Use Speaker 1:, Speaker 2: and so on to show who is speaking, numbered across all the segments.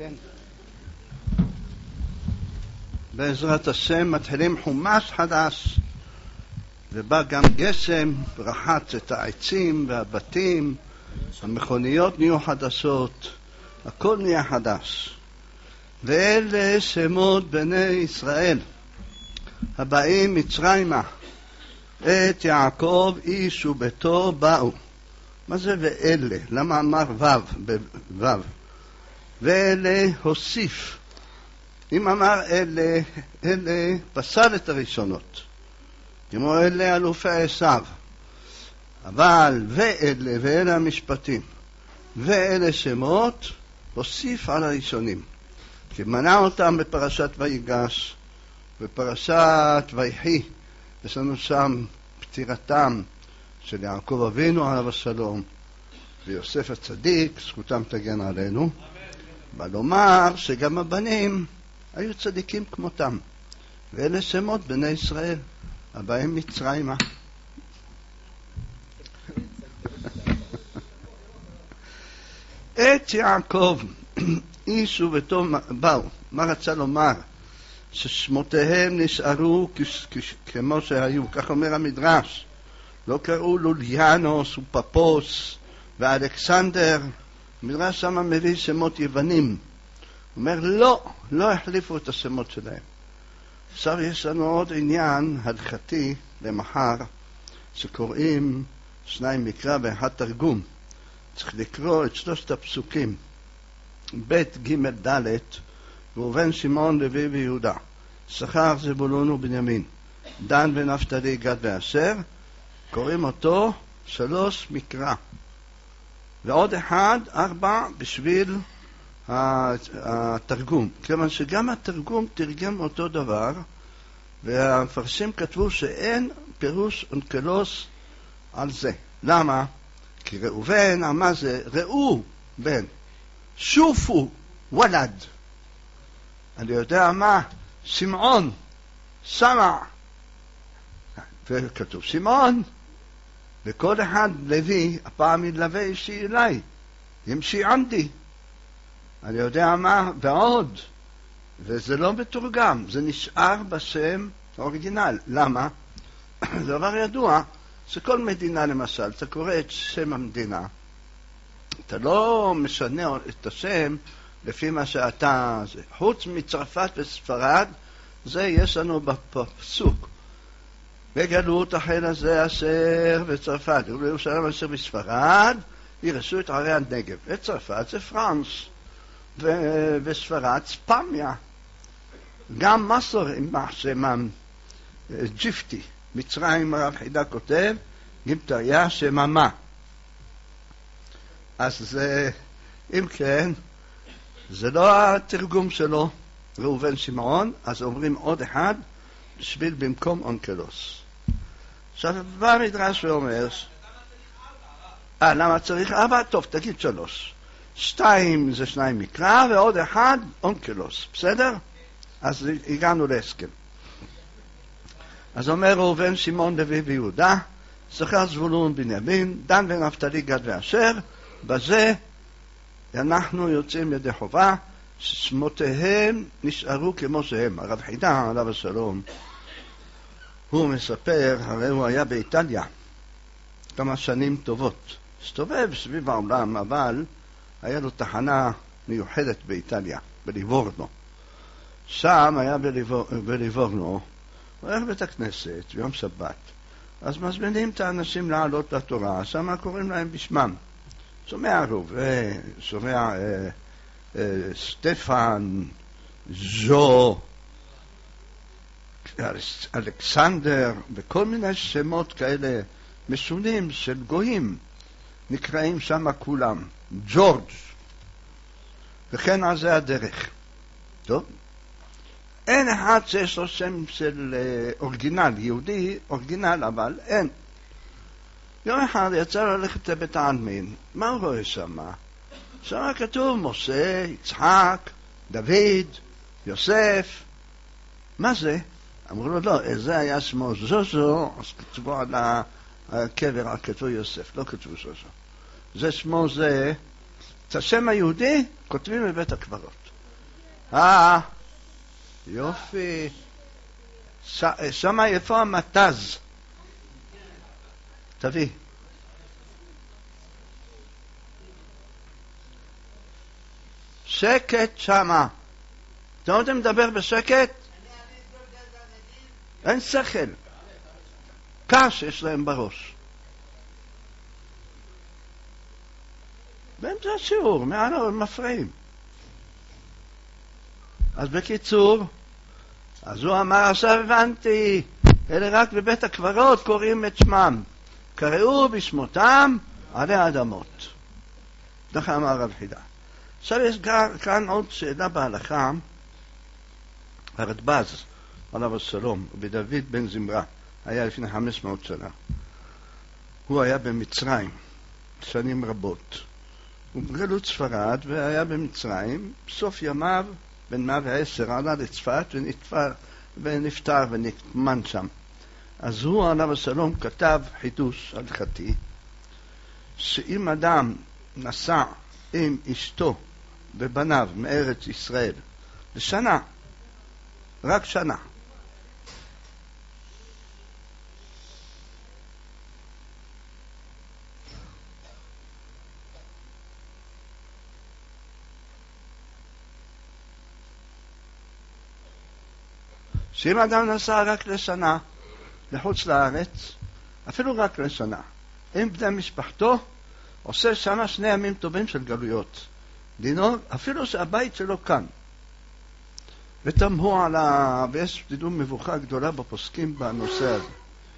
Speaker 1: כן. בעזרת השם מתחילים חומש חדש, ובא גם גשם, רחץ את העצים והבתים, המכוניות נהיו חדשות, הכל נהיה חדש. ואלה שמות בני ישראל הבאים מצרימה, את יעקב איש וביתו באו. מה זה ואלה? למה אמר וו? ואלה הוסיף. אם אמר אלה פסל את הראשונות, כמו אלה אלופי עשיו. אבל ואלה המשפטים, ואלה שמות, הוסיף על הראשונים. כי מנה אותם בפרשת ויגש, בפרשת ויחי, יש לנו שם פטירתם של יעקב אבינו עליו השלום, ויוסף הצדיק, זכותם תגן עלינו. בא לומר שגם הבנים היו צדיקים כמותם, ואלה שמות בני ישראל הבאים מצרימה. את יעקב איש וביתו באו. מה רצה לומר? ששמותיהם נשארו כמו שהיו, כך אומר המדרש. לא קראו לוליאנוס ופפוס ואלכסנדר. המדרש שם מביא שמות יוונים. הוא אומר לא החליפו את השמות שלהם. עכשיו יש לנו עוד עניין הלכתי למחר, שקוראים שניים מקרא ואחד תרגום. צריך לקרוא את שלושת הפסוקים, ב' ג' ד', ראובן שמעון לוי ויהודה, יששכר זבולון ובנימין, דן ונפתלי גד ואשר. קוראים אותו 3 מקרא, ועוד 4 בשביל התרגום, כיוון שגם התרגום תרגם אותו דבר, והמפרשים כתבו שאין פירוש אונקלוס על זה. למה? כי ראובן, מה זה? ראו בן, שופו ולד. אני יודע מה? שמעון, שמע. וכתוב שמעון, וכל אחד לוי, הפעם ילווה אישי אליי, ימשי עמדי. אני יודע מה? ועוד. וזה לא מתורגם, זה נשאר בשם האוריגינל. למה? זה דבר ידוע, שכל מדינה למשל, אתה קורא את שם המדינה, אתה לא משנה את השם לפי מה שאתה... חוץ מצרפת וספרד, זה יש לנו בפסוק. בגלות החל הזה אשר בצרפת, ירושלים אשר בספרד, ירשו את ערי הנגב. וצרפת זה פרנס, וספרד ספמיה. גם מסור עם שם ג'יפטי, מצרים הרב חידה כותב, גמטריה שממה. אז זה, אם כן, זה לא התרגום שלו, ראובן שמעון, אז אומרים עוד אחד, בשביל במקום אונקלוס. עכשיו בא המדרש ואומר, למה צריך 4? טוב, תגיד 3. 2 זה 2 מקרא, ועוד 1 אונקלוס, בסדר? אז הגענו להסכם. אז אומר ראובן שמעון לוי ויהודה, יששכר זבולון בנימין, דן ונפתלי גד ואשר. בזה אנחנו יוצאים ידי חובה, ששמותיהם נשארו כמו שהם. הרב חידה עליו השלום, הוא מספר, הרי הוא היה באיטליה כמה שנים טובות, הסתובב סביב העולם, אבל היה לו תחנה מיוחדת באיטליה, בליבורנו. שם היה בליבורנו, הוא הולך בית הכנסת ביום שבת, אז מזמינים את האנשים לעלות לתורה, שם קוראים להם בשמם. שומע רובה, שומע סטפן, ז'ו, אלכסנדר, וכל מיני שמות כאלה משונים של גויים, נקראים שם כולם, ג'ורג', וכן על זה הדרך. טוב? אין אחד שיש לו שם של אורגינל, יהודי אורגינל, אבל אין. יום אחד יצא ללכת לבית העלמין, מה הוא רואה שם? שם כתוב משה, יצחק, דוד, יוסף. מה זה? אמרו לו, לא, זה היה שמו זוזו, אז כתבו על הקבר, כתבו יוסף, לא כתבו זוזו. זה שמו זה, את השם היהודי כותבים בבית הקברות. יופי. שם איפה המתז? תביא. שקט שמה. אתם יודעים לדבר בשקט? אין שכל. קש יש להם בראש. באמצע השיעור, מעל מפריעים. אז בקיצור, אז הוא אמר, עכשיו הבנתי, אלה רק בבית הקברות קוראים את שמם. קראו בשמותם עלי האדמות. ככה אמר רב חידה. עכשיו יש כאן עוד שאלה בהלכה. הרדב"ז, עליו השלום, ובדוד בן זמרה, היה לפני 500 שנה. הוא היה במצרים שנים רבות. הוא בגלות ספרד והיה במצרים. בסוף ימיו, בן 110, עלה לצפת ונפטר ונטמן שם. אז הוא, עליו השלום, כתב חידוש הלכתי, שאם אדם נסע עם אשתו ובניו מארץ ישראל לשנה, רק שנה, שאם אדם נסע רק לשנה לחוץ לארץ, אפילו רק לשנה, עם בני משפחתו, עושה שנה 2 ימים טובים של גלויות. דינו, אפילו שהבית שלו כאן. ותמהו ויש תדעו מבוכה גדולה בפוסקים בנושא הזה.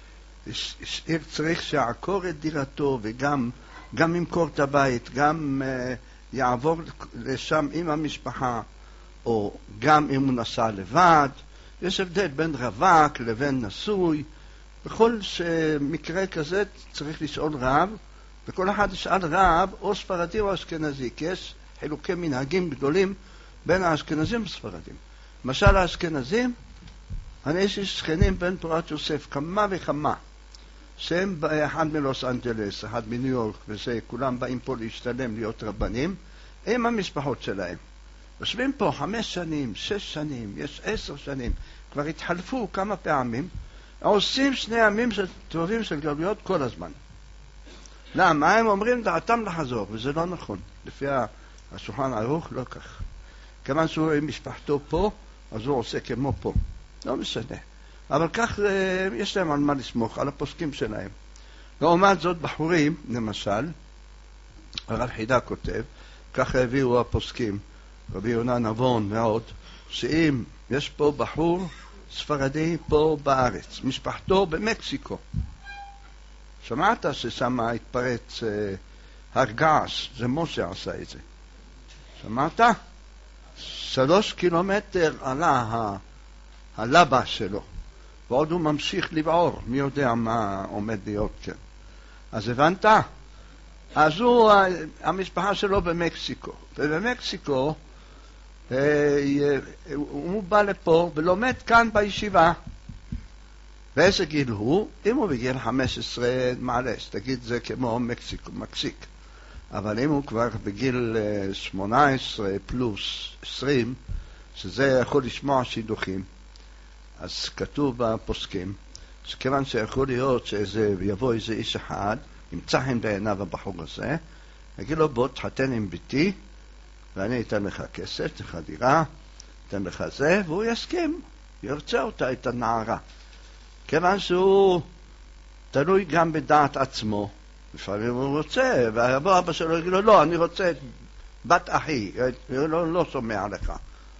Speaker 1: צריך שיעקור את דירתו וגם ימכור את הבית, גם יעבור לשם עם המשפחה, או גם אם הוא נסע לבד. יש הבדל בין רווק לבין נשוי. בכל מקרה כזה צריך לשאול רב, וכל אחד ישאל רב או ספרדי או אשכנזי, כי יש חילוקי מנהגים גדולים בין האשכנזים וספרדים. למשל האשכנזים, יש שכנים בין תורת יוסף, כמה וכמה, שהם אחד מלוס אנג'לס, אחד מניו יורק, וזה כולם באים פה להשתלם להיות רבנים, עם המשפחות שלהם. יושבים פה 5 שנים, 6 שנים, יש 10 שנים, כבר התחלפו כמה פעמים, עושים 2 ימים טובים של גלויות כל הזמן. למה? הם אומרים דעתם לחזור, וזה לא נכון. לפי השולחן ערוך לא כך. כיוון שהוא עם משפחתו פה, אז הוא עושה כמו פה. לא משנה. אבל כך יש להם על מה לסמוך, על הפוסקים שלהם. לעומת זאת בחורים, למשל, הרב חידה כותב, ככה הביאו הפוסקים, רבי יונה נבון ועוד, שאם יש פה בחור ספרדי פה בארץ, משפחתו במקסיקו, שמעת ששם התפרץ הרגש, זה משה עשה את זה. שמעת? 3 קילומטר עלה הלבה שלו, ועוד הוא ממשיך לבעור, מי יודע מה עומד להיות כאן. אז הבנת? אז המשפחה שלו במקסיקו, ובמקסיקו הוא בא לפה ולומד כאן בישיבה. ואיזה גיל הוא? אם הוא בגיל 15 מעלש, תגיד זה כמו מקסיק. אבל אם הוא כבר בגיל 18 פלוס 20, שזה יכול לשמוע שידוכים, אז כתוב בפוסקים, שכיוון שיכול להיות שיבוא איזה איש אחד, ימצא חן בעיניו הבחור הזה, יגיד לו בוא תחתן עם ביתי, ואני אתן לך כסף, אתן לך דירה, אתן לך זה, והוא יסכים, ירצה אותה, את הנערה. כיוון שהוא תלוי גם בדעת עצמו, לפעמים הוא רוצה, והבוא אבא שלו יגיד לו, לא, אני רוצה את בת אחי, לא שומע לך.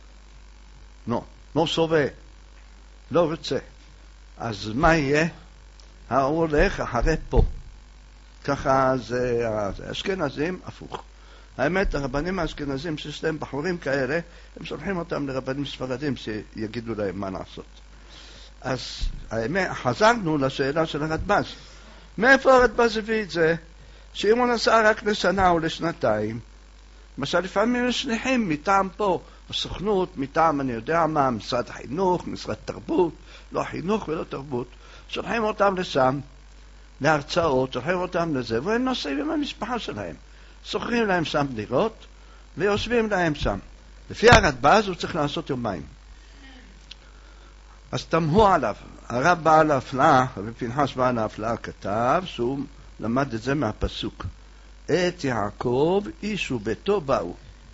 Speaker 1: לא סובה, לא רוצה. אז מה יהיה? הוא הולך אחרי פה. ככה זה, האשכנזים הפוך. האמת, הרבנים האשכנזים שיש להם בחורים כאלה, הם שולחים אותם לרבנים ספרדים שיגידו להם מה לעשות. אז האמת, חזרנו לשאלה של הרדב"ז. מאיפה הרדב"ז הביא את זה? שאם הוא נסע רק לשנה או לשנתיים, למשל לפעמים יש שליחים מטעם פה, הסוכנות, מטעם אני יודע מה, משרד החינוך, משרד תרבות, לא חינוך ולא תרבות, שולחים אותם לשם, להרצאות, שולחים אותם לזה, והם נוסעים עם המשפחה שלהם. שוכרים להם שם דירות, ויושבים להם שם. לפי הרדב"ז הוא צריך לעשות יומיים. אז תמהו עליו. הרב בעל ההפלאה, רבי פנחס בעל ההפלאה כתב שהוא למד את זה מהפסוק. את יעקב איש וביתו באו.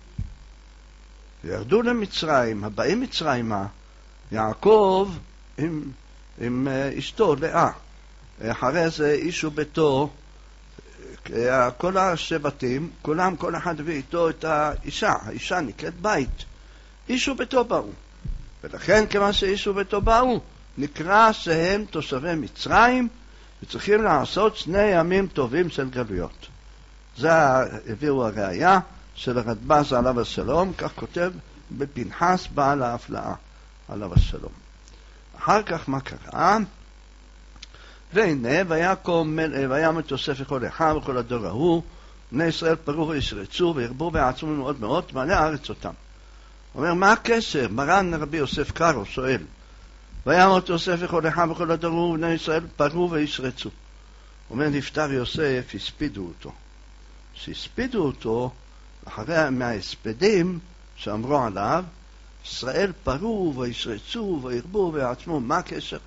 Speaker 1: וירדו למצרים, הבאים מצרימה, יעקב עם אשתו לאה. אחרי זה איש וביתו, כל השבטים, כולם, כל אחד הביא איתו את האישה. האישה נקראת בית. איש וביתו באו. ולכן כמה שאיש וביתו באו, נקרא שהם תושבי מצרים, וצריכים לעשות 2 ימים טובים של גלויות. זה הביאו הראייה של הרדב"ז עליו השלום, כך כותב בפנחס בעל ההפלאה עליו השלום. אחר כך מה קרה? והנה וים את יוסף וכל אחיו וכל הדור ההוא, בני ישראל פרו וישרצו וירבו ויעצמו מאוד מאוד, מלא הארץ אותם. אומר, מה הקשר? מרן רבי יוסף קארו שואל, וים את יוסף וכל אחיו וכל הדור ההוא, בני ישראל פרו וישרצו. אומר, נפטר יוסף, הספידו אותו. שהספידו אותו, אחרי מההספדים שאמרו עליו, ישראל פרו וישרצו וירבו ויעצמו. מה הקשר?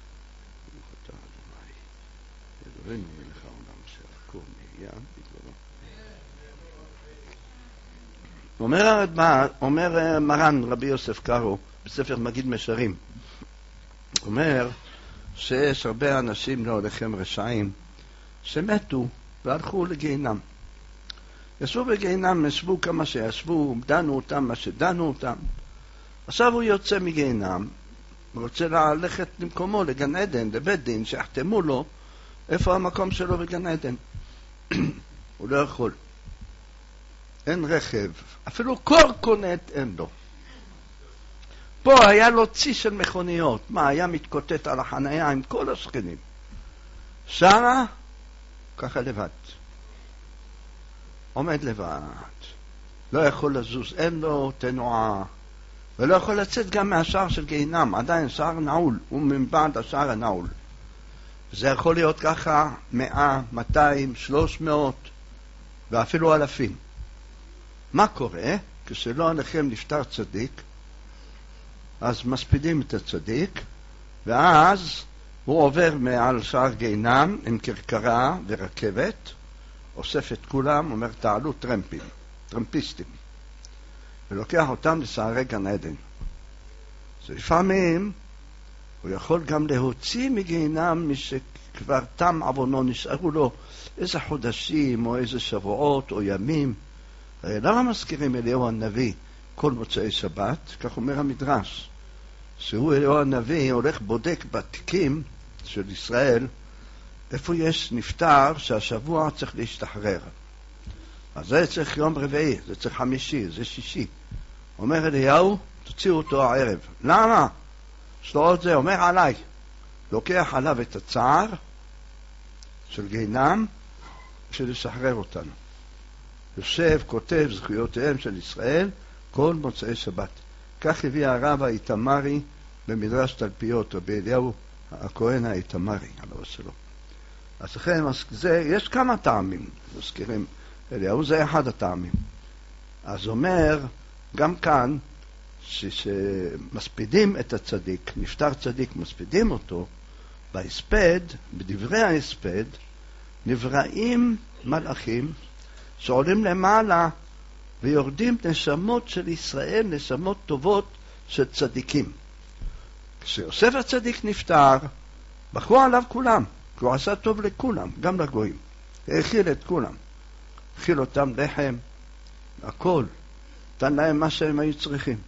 Speaker 1: אומר מרן רבי יוסף קארו בספר מגיד משרים, אומר שיש הרבה אנשים להולכם רשעים שמתו והלכו לגיהינם. ישבו בגיהינם, ישבו כמה שישבו, דנו אותם מה שדנו אותם. עכשיו הוא יוצא מגיהינם, רוצה ללכת למקומו, לגן עדן, לבית דין, שיחתמו לו איפה המקום שלו בגן עדן. הוא לא יכול. אין רכב, אפילו קורקונט אין לו. פה היה לו צי של מכוניות, מה, היה מתקוטט על החנייה עם כל השכנים. שמה, ככה לבד. עומד לבד. לא יכול לזוז, אין לו תנועה. ולא יכול לצאת גם מהשער של גיהינם, עדיין שער נעול, הוא מבעד השער הנעול. זה יכול להיות ככה 100, 200, 300 ואפילו אלפים. מה קורה? כשלא עליכם נפטר צדיק, אז מספידים את הצדיק, ואז הוא עובר מעל שער גיהינם עם כרכרה ורכבת, אוסף את כולם, אומר תעלו טרמפים, טרמפיסטים, ולוקח אותם לשערי גן עדן. אז לפעמים הוא יכול גם להוציא מגיהינם משכבר תם עוונו, נשארו לו איזה חודשים או איזה שבועות או ימים. למה מזכירים אליהו הנביא כל מוצאי שבת? כך אומר המדרש, שהוא אליהו הנביא הולך בודק בתיקים של ישראל איפה יש נפטר שהשבוע צריך להשתחרר. אז זה צריך יום רביעי, זה צריך חמישי, זה שישי. אומר אליהו, תוציאו אותו הערב. למה? שלא זה, אומר עליי. לוקח עליו את הצער של גיהינם בשביל לשחרר אותנו. יושב, כותב זכויותיהם של ישראל כל מוצאי שבת. כך הביא הרב האיתמרי במדרש תלפיות, רבי אליהו הכהן האיתמרי, עליו השלום. אז לכן, יש כמה טעמים, מזכירים אליהו, זה אחד הטעמים. אז אומר, גם כאן, שמספידים את הצדיק, נפטר צדיק, מספידים אותו, בהספד, בדברי ההספד, נבראים מלאכים, שעולים למעלה ויורדים נשמות של ישראל, נשמות טובות של צדיקים. כשיוסף הצדיק נפטר, בכו עליו כולם, כי הוא עשה טוב לכולם, גם לגויים. האכיל את כולם. האכיל אותם לחם, הכל. נתן להם מה שהם היו צריכים.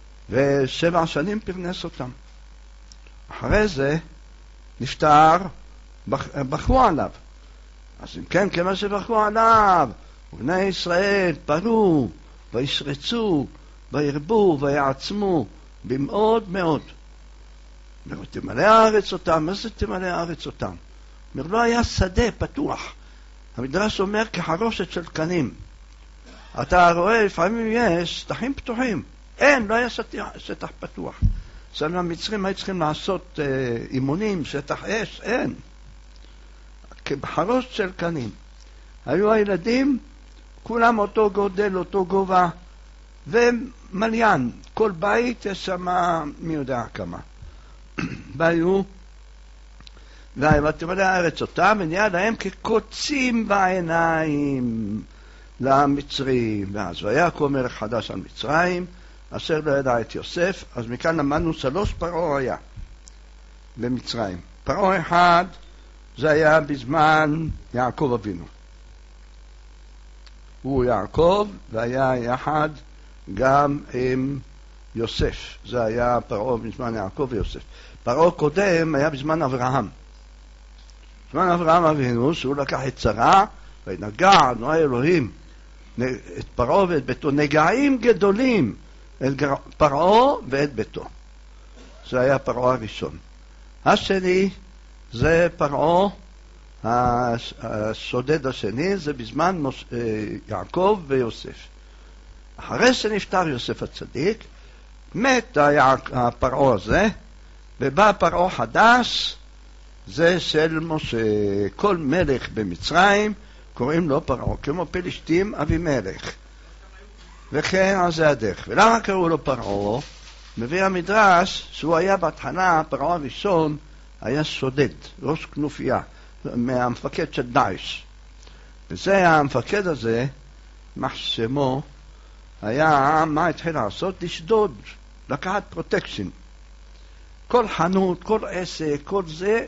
Speaker 1: 7 שנים פרנס אותם. אחרי זה נפטר, בכו עליו. אז אם כן, כמה שבכו עליו, ובני ישראל פרו, וישרצו, וירבו, ויעצמו, במאוד מאוד. אומר, תמלא הארץ אותם. מה זה תמלא הארץ אותם? אומר, לא היה שדה פתוח. המדרש אומר כחרושת של קנים. אתה רואה, לפעמים יש שטחים פתוחים. אין, לא היה שטח פתוח. אצלנו המצרים היו צריכים לעשות אימונים, שטח אש, אין. כבחרושת של קנים. היו הילדים, כולם אותו גודל, אותו גובה, ומליין, כל בית יש שם מי יודע כמה. והיו, ותמלא הארץ אותם, ונהיה להם כקוצים בעיניים למצרים. ואז ויקום מלך חדש על מצרים, אשר לא ידע את יוסף. אז מכאן למדנו 3 פרעה היה במצרים. פרעה אחד זה היה בזמן יעקב אבינו. הוא יעקב, והיה יחד גם עם יוסף. זה היה פרעה בזמן יעקב ויוסף. פרעה קודם היה בזמן אברהם. בזמן אברהם אבינו, שהוא לקח את שרה, ונגע, נועה אלוהים, את פרעה ואת ביתו, נגעים גדולים, את פרעה ואת ביתו. זה היה פרעה הראשון. השני, זה פרעה, השודד השני, זה בזמן יעקב ויוסף. אחרי שנפטר יוסף הצדיק, מת הפרעה הזה, ובא פרעה חדש, זה של משה. כל מלך במצרים קוראים לו פרעה, כמו פלישתים אבימלך. וכן, אז זה הדרך. ולמה קראו לו פרעה? מביא המדרש שהוא היה בהתחלה, פרעה הראשון, היה שודד, ראש כנופיה, מהמפקד של דאעש. וזה המפקד הזה, מחשמו, היה, מה התחיל לעשות? לשדוד, לקחת פרוטקשן. כל חנות, כל עסק, כל זה,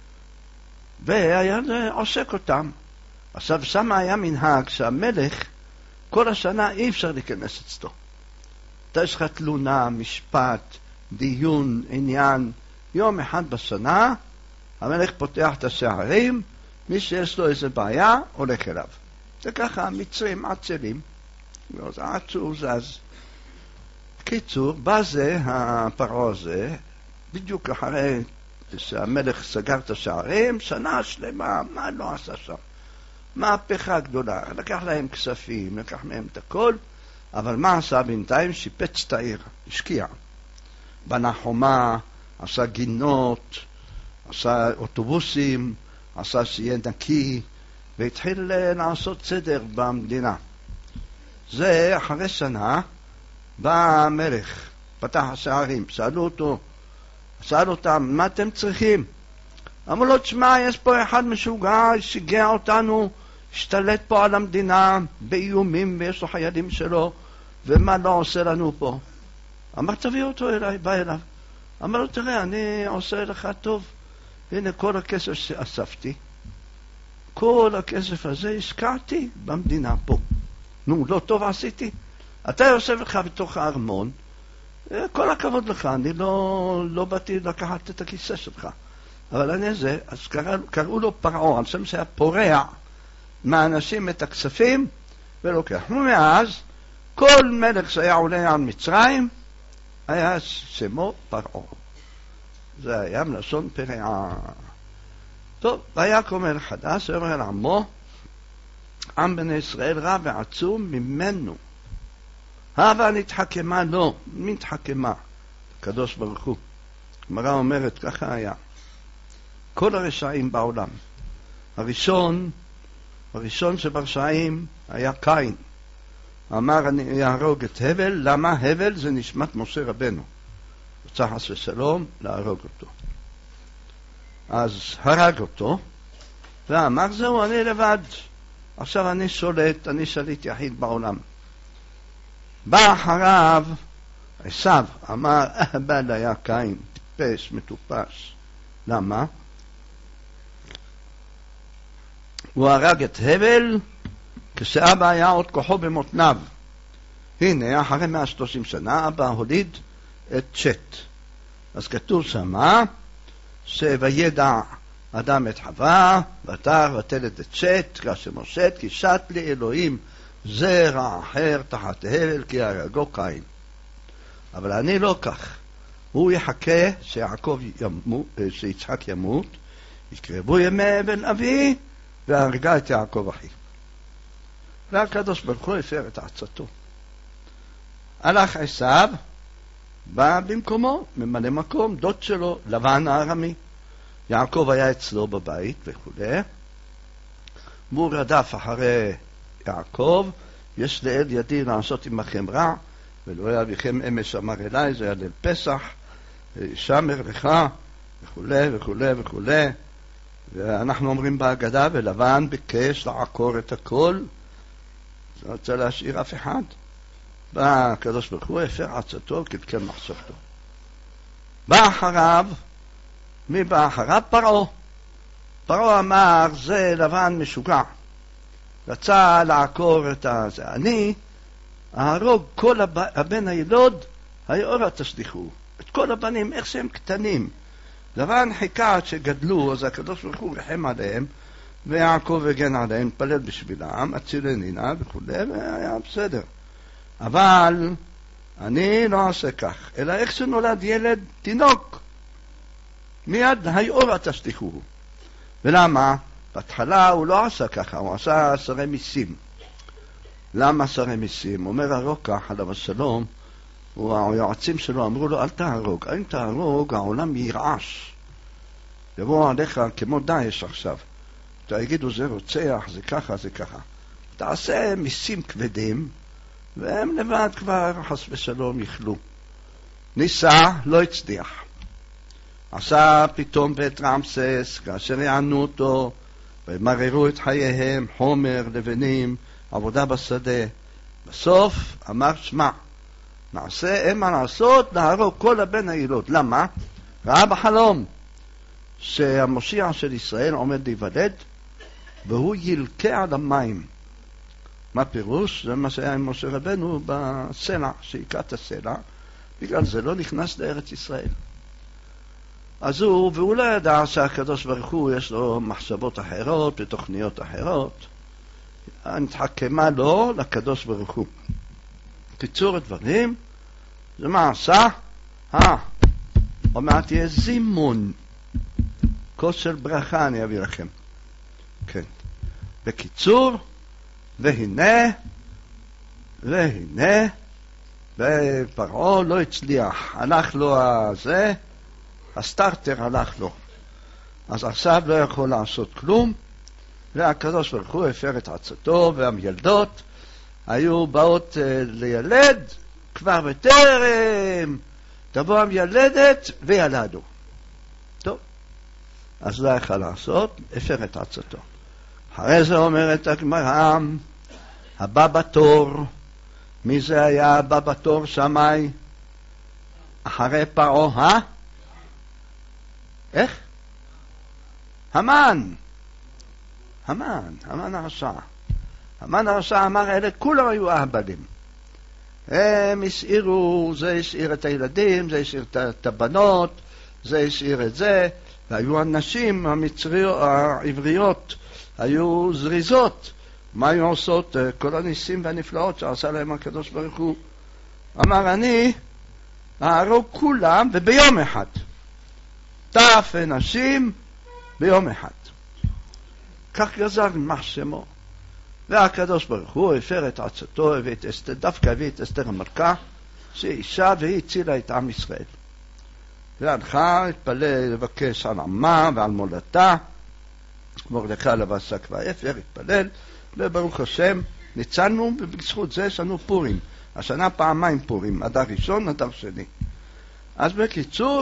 Speaker 1: והיה עוסק אותם. עכשיו, שם היה מנהג שהמלך, כל השנה אי אפשר להיכנס אצלו. יש לך תלונה, משפט, דיון, עניין. יום אחד בשנה, המלך פותח את השערים, מי שיש לו איזה בעיה, הולך אליו. זה ככה, המצרים עצלים. זה עצור זז. קיצור, בא זה, הפרעה הזה, בדיוק אחרי שהמלך סגר את השערים, שנה שלמה, מה לא עשה שם? מהפכה גדולה, לקח להם כספים, לקח מהם את הכל, אבל מה עשה בינתיים? שיפץ את העיר, השקיע. בנה חומה, עשה גינות, עשה אוטובוסים, עשה שיהיה נקי, והתחיל לעשות סדר במדינה. זה אחרי שנה, בא המלך, פתח השערים, שאל אותם, מה אתם צריכים? אמרו לו, תשמע, יש פה אחד משוגע, שיגע אותנו, השתלט פה על המדינה, באיומים, ויש לו חיילים שלו, ומה לא עושה לנו פה? אמר, תביא אותו אליי, בא אליו. אמר לו, תראה, אני עושה לך טוב. הנה כל הכסף שאספתי, כל הכסף הזה השקעתי במדינה פה. נו, לא טוב עשיתי? אתה יושב לך בתוך הארמון, כל הכבוד לך, אני לא באתי לקחת את הכיסא שלך. אבל אני זה, אז קראו לו פרעה, על שם שהיה פורע מהאנשים את הכספים ולוקח. ומאז, כל מלך שהיה עולה על מצרים, היה שמו פרעה. זה היה מלשון פרעה. טוב, ויקום מלך חדש, אומר אל עמו, עם בני ישראל רע ועצום ממנו. הווה נתחכמה לו, מי נתחכמה? הקדוש ברוך הוא. הגמרא אומרת, ככה היה. כל הרשעים בעולם. הראשון שברשעים היה קין. אמר, אני אהרוג את הבל. למה? הבל זה נשמת משה רבנו. רצה חס ושלום להרוג אותו. אז הרג אותו, ואמר, זהו, אני לבד. עכשיו אני שולט, אני שליט יחיד בעולם. בא אחריו עשיו, אמר, אהבל היה קין, טיפש, מטופש. למה? הוא הרג את הבל כשאבא היה עוד כוחו במותניו. הנה, אחרי 130 שנה, אבא הוליד את שת. אז כתוב שמה, שוידע אדם את חווה, ותר ותלד את שת, כאשר מושת, כי שת לי אלוהים זרע אחר תחת הבל, כי הרגו קין. אבל אני לא כך. הוא יחכה שיצחק ימות, יקרבו ימי בן אבי, והרגה את יעקב אחי. והקדוש ברוך הוא הפר את עצתו. הלך עשיו, בא במקומו, ממלא מקום, דוד שלו, לבן הארמי. יעקב היה אצלו בבית וכו'. והוא רדף אחרי יעקב, יש לאל ידי לעשות עמכם רע, ולא יביכם אמש אמר אליי, זה היה ליל פסח, שמר לך, וכולי וכולי וכולי. ואנחנו אומרים בהגדה, ולבן ביקש לעקור את הכל, זה רוצה להשאיר אף אחד. בא הקדוש ברוך הוא, הפר עצתו, קלקל מחשבתו. בא אחריו, מי בא אחריו? פרעה. פרעה אמר, זה לבן משוגע. רצה לעקור את זה. אני אהרוג כל הבן הילוד, היאורה תשליחו. את כל הבנים, איך שהם קטנים. לבן חיכה עד שגדלו, אז הקדוש ברוך הוא רחם עליהם, ויעקב הגן עליהם, פלל בשבילם, הצילני נא וכו', והיה בסדר. אבל אני לא אעשה כך, אלא איך שנולד ילד, תינוק, מיד היאורה תשליחו. ולמה? בהתחלה הוא לא עשה ככה, הוא עשה שרי מיסים. למה שרי מיסים? אומר הרוקח עליו השלום, היועצים שלו אמרו לו, אל תהרוג, אם תהרוג העולם ירעש, יבוא עליך כמו דאעש עכשיו, תגידו זה רוצח, זה ככה, זה ככה. תעשה מיסים כבדים, והם לבד כבר חס ושלום יחלו. ניסה, לא הצליח. עשה פתאום בית רמסס, כאשר יענו אותו, ומררו את חייהם, חומר, לבנים, עבודה בשדה. בסוף אמר, שמע, נעשה, אין מה לעשות, להרוג כל הבן הילוד. למה? ראה בחלום שהמושיע של ישראל עומד להיוולד, והוא ילקה על המים. מה פירוש? זה מה שהיה עם משה רבנו בסלע, שיקע את הסלע, בגלל זה לא נכנס לארץ ישראל. אז והוא לא ידע שהקדוש ברוך הוא יש לו מחשבות אחרות ותוכניות אחרות. נתחכמה לו לקדוש ברוך הוא. קיצור הדברים, זה מה עשה? עוד מעט יהיה זימון. כוס של ברכה אני אביא לכם. כן. בקיצור, והנה, ופרעה לא הצליח. הלך לו הזה, הסטארטר הלך לו. אז עכשיו לא יכול לעשות כלום, והקדוש ברוך הוא הפר את עצתו, והמילדות היו באות לילד, כבר בטרם תבוא המילדת וילדו. טוב, אז לא יכול לעשות, הפר את עצתו. אחרי זה אומרת הגמרא, הבא בתור, מי זה היה הבא בתור שמאי? אחרי פרעה, איך? המן הרשע. המן הרשע אמר, אלה כולם היו אהבלים. הם השאירו, זה השאיר את הילדים, זה השאיר את הבנות, זה השאיר את זה, והיו הנשים העבריות, היו זריזות. מה היו עושות? כל הניסים והנפלאות שעשה להם הקדוש ברוך הוא. אמר, אני אהרוג כולם וביום אחד. טף ונשים ביום אחד. כך גזר יימח שמו. והקדוש ברוך הוא הפר את עצתו, דווקא הביא את אסתר המלכה, שהיא אישה והיא הצילה את עם ישראל. והלכה התפלל לבקש על עמה ועל מולדתה, מרדכי לבש שק ואפר, התפלל, וברוך השם ניצלנו, ובזכות זה יש לנו פורים. השנה פעמיים פורים, אדר ראשון, אדר שני. אז בקיצור,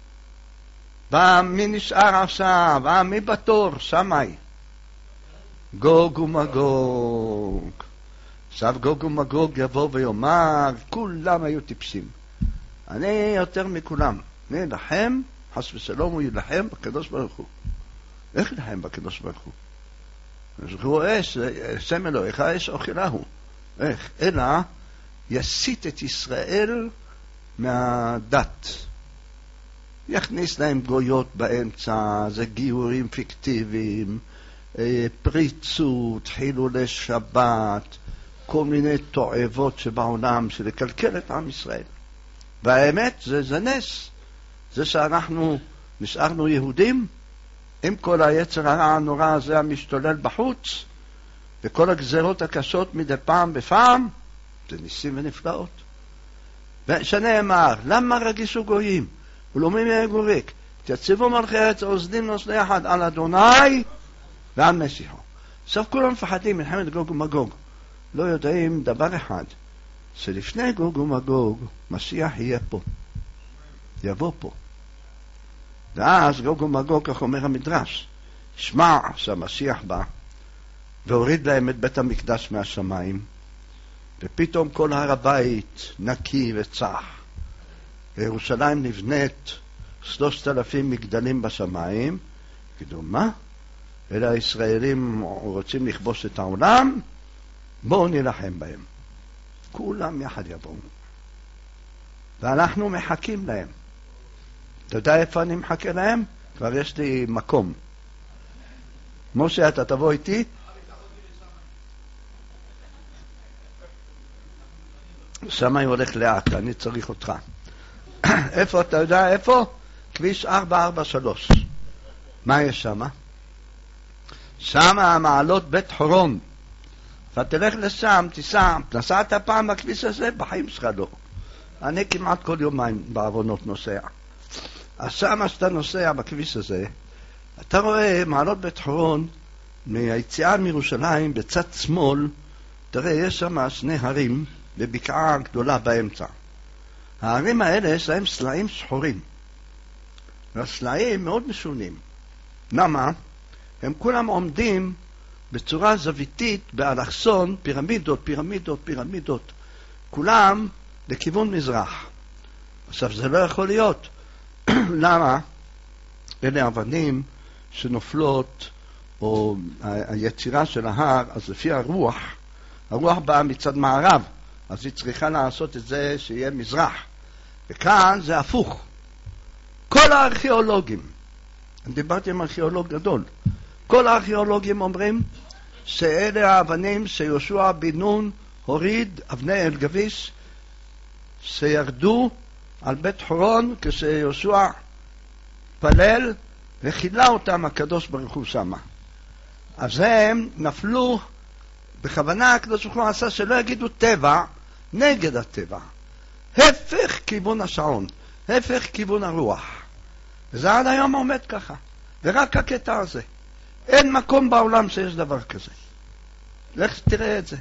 Speaker 1: מי נשאר עכשיו? מי בתור? שמאי. גוג ומגוג. עכשיו גוג ומגוג יבוא ויאמר, כולם היו טיפשים. אני יותר מכולם. אני אלחם, חס ושלום הוא ילחם בקדוש ברוך הוא. איך ילחם בקדוש ברוך הוא? אז הוא אש, שם אלוהיך אש אוכלהו. איך? אלא יסית את ישראל מהדת. יכניס להם גויות באמצע, זה גיורים פיקטיביים, פריצות, חילולי שבת, כל מיני תועבות שבעולם שלקלקל את עם ישראל. והאמת זה נס. זה שאנחנו נשארנו יהודים, עם כל היצר הרע הנורא הזה המשתולל בחוץ, וכל הגזרות הקשות מדי פעם בפעם, זה ניסים ונפלאות. ושנאמר, למה רגישו גויים? ולאומרים יגוריק, תציבו מלכי ארץ אוזנים נושני אחד על אדוני ועל משיחו. עכשיו כולם מפחדים מלחמת גוג ומגוג. לא יודעים דבר אחד, שלפני גוג ומגוג משיח יהיה פה, יבוא פה. ואז גוג ומגוג, כך אומר המדרש, שמע שהמשיח בא והוריד להם את בית המקדש מהשמיים, ופתאום כל הר הבית נקי וצח, וירושלים נבנית 3,000 מגדלים בשמיים. כדאו מה? אלה הישראלים רוצים לכבוש את העולם, בואו נלחם בהם. כולם יחד יבואו, ואנחנו מחכים להם. אתה יודע איפה אני מחכה להם? כבר יש לי מקום. משה, אתה תבוא איתי? שם אני הולך לאט, אני צריך אותך. איפה, אתה יודע איפה? כביש 443. מה יש שם? שם המעלות בית חורון. ותלך לשם, תיסע. נסעת פעם בכביש הזה? בחיים שלך לא. אני כמעט כל יומיים בעוונות נוסע. אז שם שאתה נוסע בכביש הזה, אתה רואה מעלות בית חורון, מהיציאה מירושלים בצד שמאל, תראה, יש שם שני הרים בבקעה גדולה באמצע. הערים האלה יש להם סלעים שחורים. והסלעים מאוד משונים. למה? הם כולם עומדים בצורה זוויתית באלכסון, פירמידות, פירמידות, פירמידות. כולם לכיוון מזרח. עכשיו זה לא יכול להיות. למה? אלה אבנים שנופלות, או היצירה של ההר, אז לפי הרוח באה מצד מערב, אז היא צריכה לעשות את זה שיהיה מזרח. וכאן זה הפוך. כל הארכיאולוגים, אני דיברתי עם ארכיאולוג גדול, כל הארכיאולוגים אומרים שאלה האבנים שיהושע בן נון הוריד, אבני אלגביש, שירדו על בית חורון כשיהושע פלל וחילה אותם הקדוש ברוך הוא שמה. אז הם נפלו, בכוונה הקדוש ברוך הוא עשה שלא יגידו טבע נגד הטבע, הפך כיוון השעון, הפך כיוון הרוח. וזה עד היום עומד ככה, ורק הקטע הזה. אין מקום בעולם שיש דבר כזה. לך תראה את זה.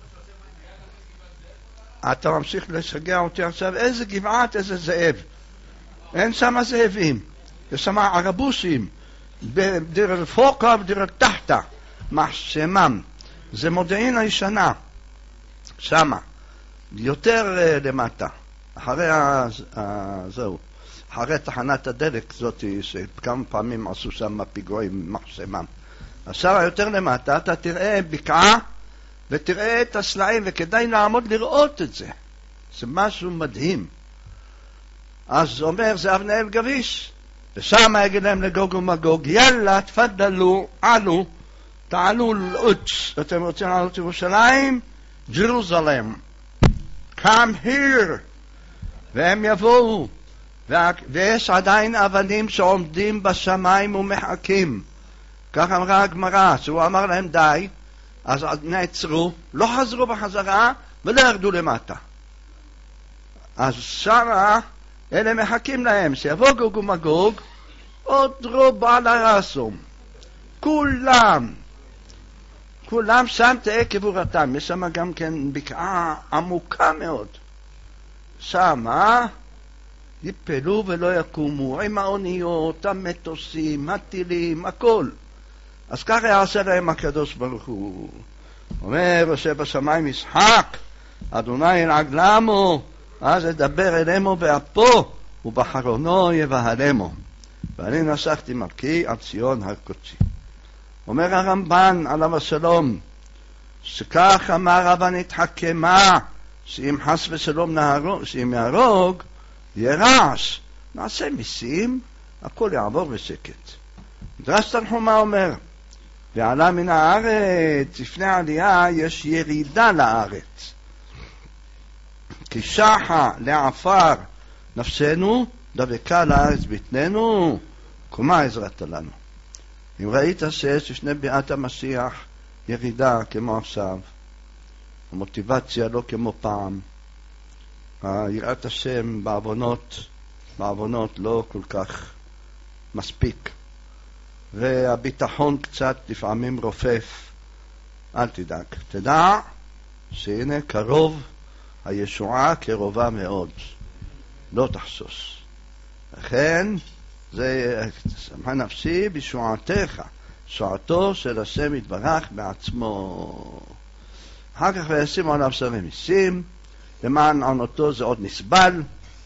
Speaker 1: אתה ממשיך לשגע אותי עכשיו, איזה גבעת, איזה זאב. אין שם זאבים, יש שם ערבושים, בדיר אל-פוקה ובדיר אל-תחתה, מחשמם. זה מודיעין הישנה, שמה, יותר למטה, אחרי תחנת הדלק זאת, שכמה פעמים עשו שם פיגועים, מחשמם. עכשיו יותר למטה, אתה תראה בקעה, ותראה את הסלעים, וכדאי לעמוד לראות את זה. זה משהו מדהים. אז אומר, זה אבני אלגביש, ושם יגיד להם לגוג ומגוג, יאללה, תפדלו, עלו, תעלו לאוץ, אתם רוצים לעלות ירושלים? ג'רוזלם. Come here. והם יבואו. ויש עדיין אבנים שעומדים בשמיים ומחכים. כך אמרה הגמרא, שהוא אמר להם די, אז נעצרו, לא חזרו בחזרה ולא ירדו למטה. אז שמה אלה מחכים להם, שיבוא גוג ומגוג, עוד רוב על הרסום. כולם שם תהיה קבורתם. יש שם גם כן בקעה עמוקה מאוד. שמה יפלו ולא יקומו, עם האוניות, המטוסים, הטילים, הכל. אז ככה יעשה להם הקדוש ברוך הוא. אומר, יושב בשמיים ישחק, אדוני ילעג למו, אז ידבר אלימו באפו, ובחרונו יבהלמו. ואני נשכתי מלכי על ציון הר קודשי. אומר הרמב"ן עליו השלום, שכך אמר רבא נתחכמה, שאם חס ושלום שאם יהרוג, יהיה רעש. נעשה מיסים, הכל יעבור בשקט. מדרש תנחומא אומר, ועלה מן הארץ, לפני העלייה יש ירידה לארץ. כי שחה לעפר נפשנו, דבקה לארץ בטננו, קומה עזרת לנו. אם ראית שיש לפני ביאת המשיח ירידה כמו עכשיו, המוטיבציה לא כמו פעם, יראת השם בעוונות לא כל כך מספיק, והביטחון קצת לפעמים רופף, אל תדאג, תדע שהנה קרוב הישועה קרובה מאוד, לא תחשוש. לכן, זה שמחה נפשי בישועתך, ישועתו של השם יתברך בעצמו. אחר כך וישימו עליו שרי מיסים, למען עונתו זה עוד נסבל,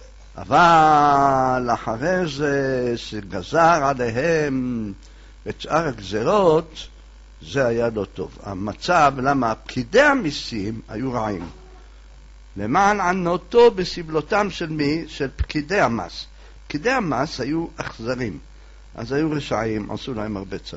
Speaker 1: אבל אחרי זה שגזר עליהם את שאר הגזרות, זה היה לא טוב. המצב, למה פקידי המיסים היו רעים? למען ענותו בסבלותם של מי? של פקידי המס. פקידי המס היו אכזרים, אז היו רשעים, עשו להם הרבה צרות.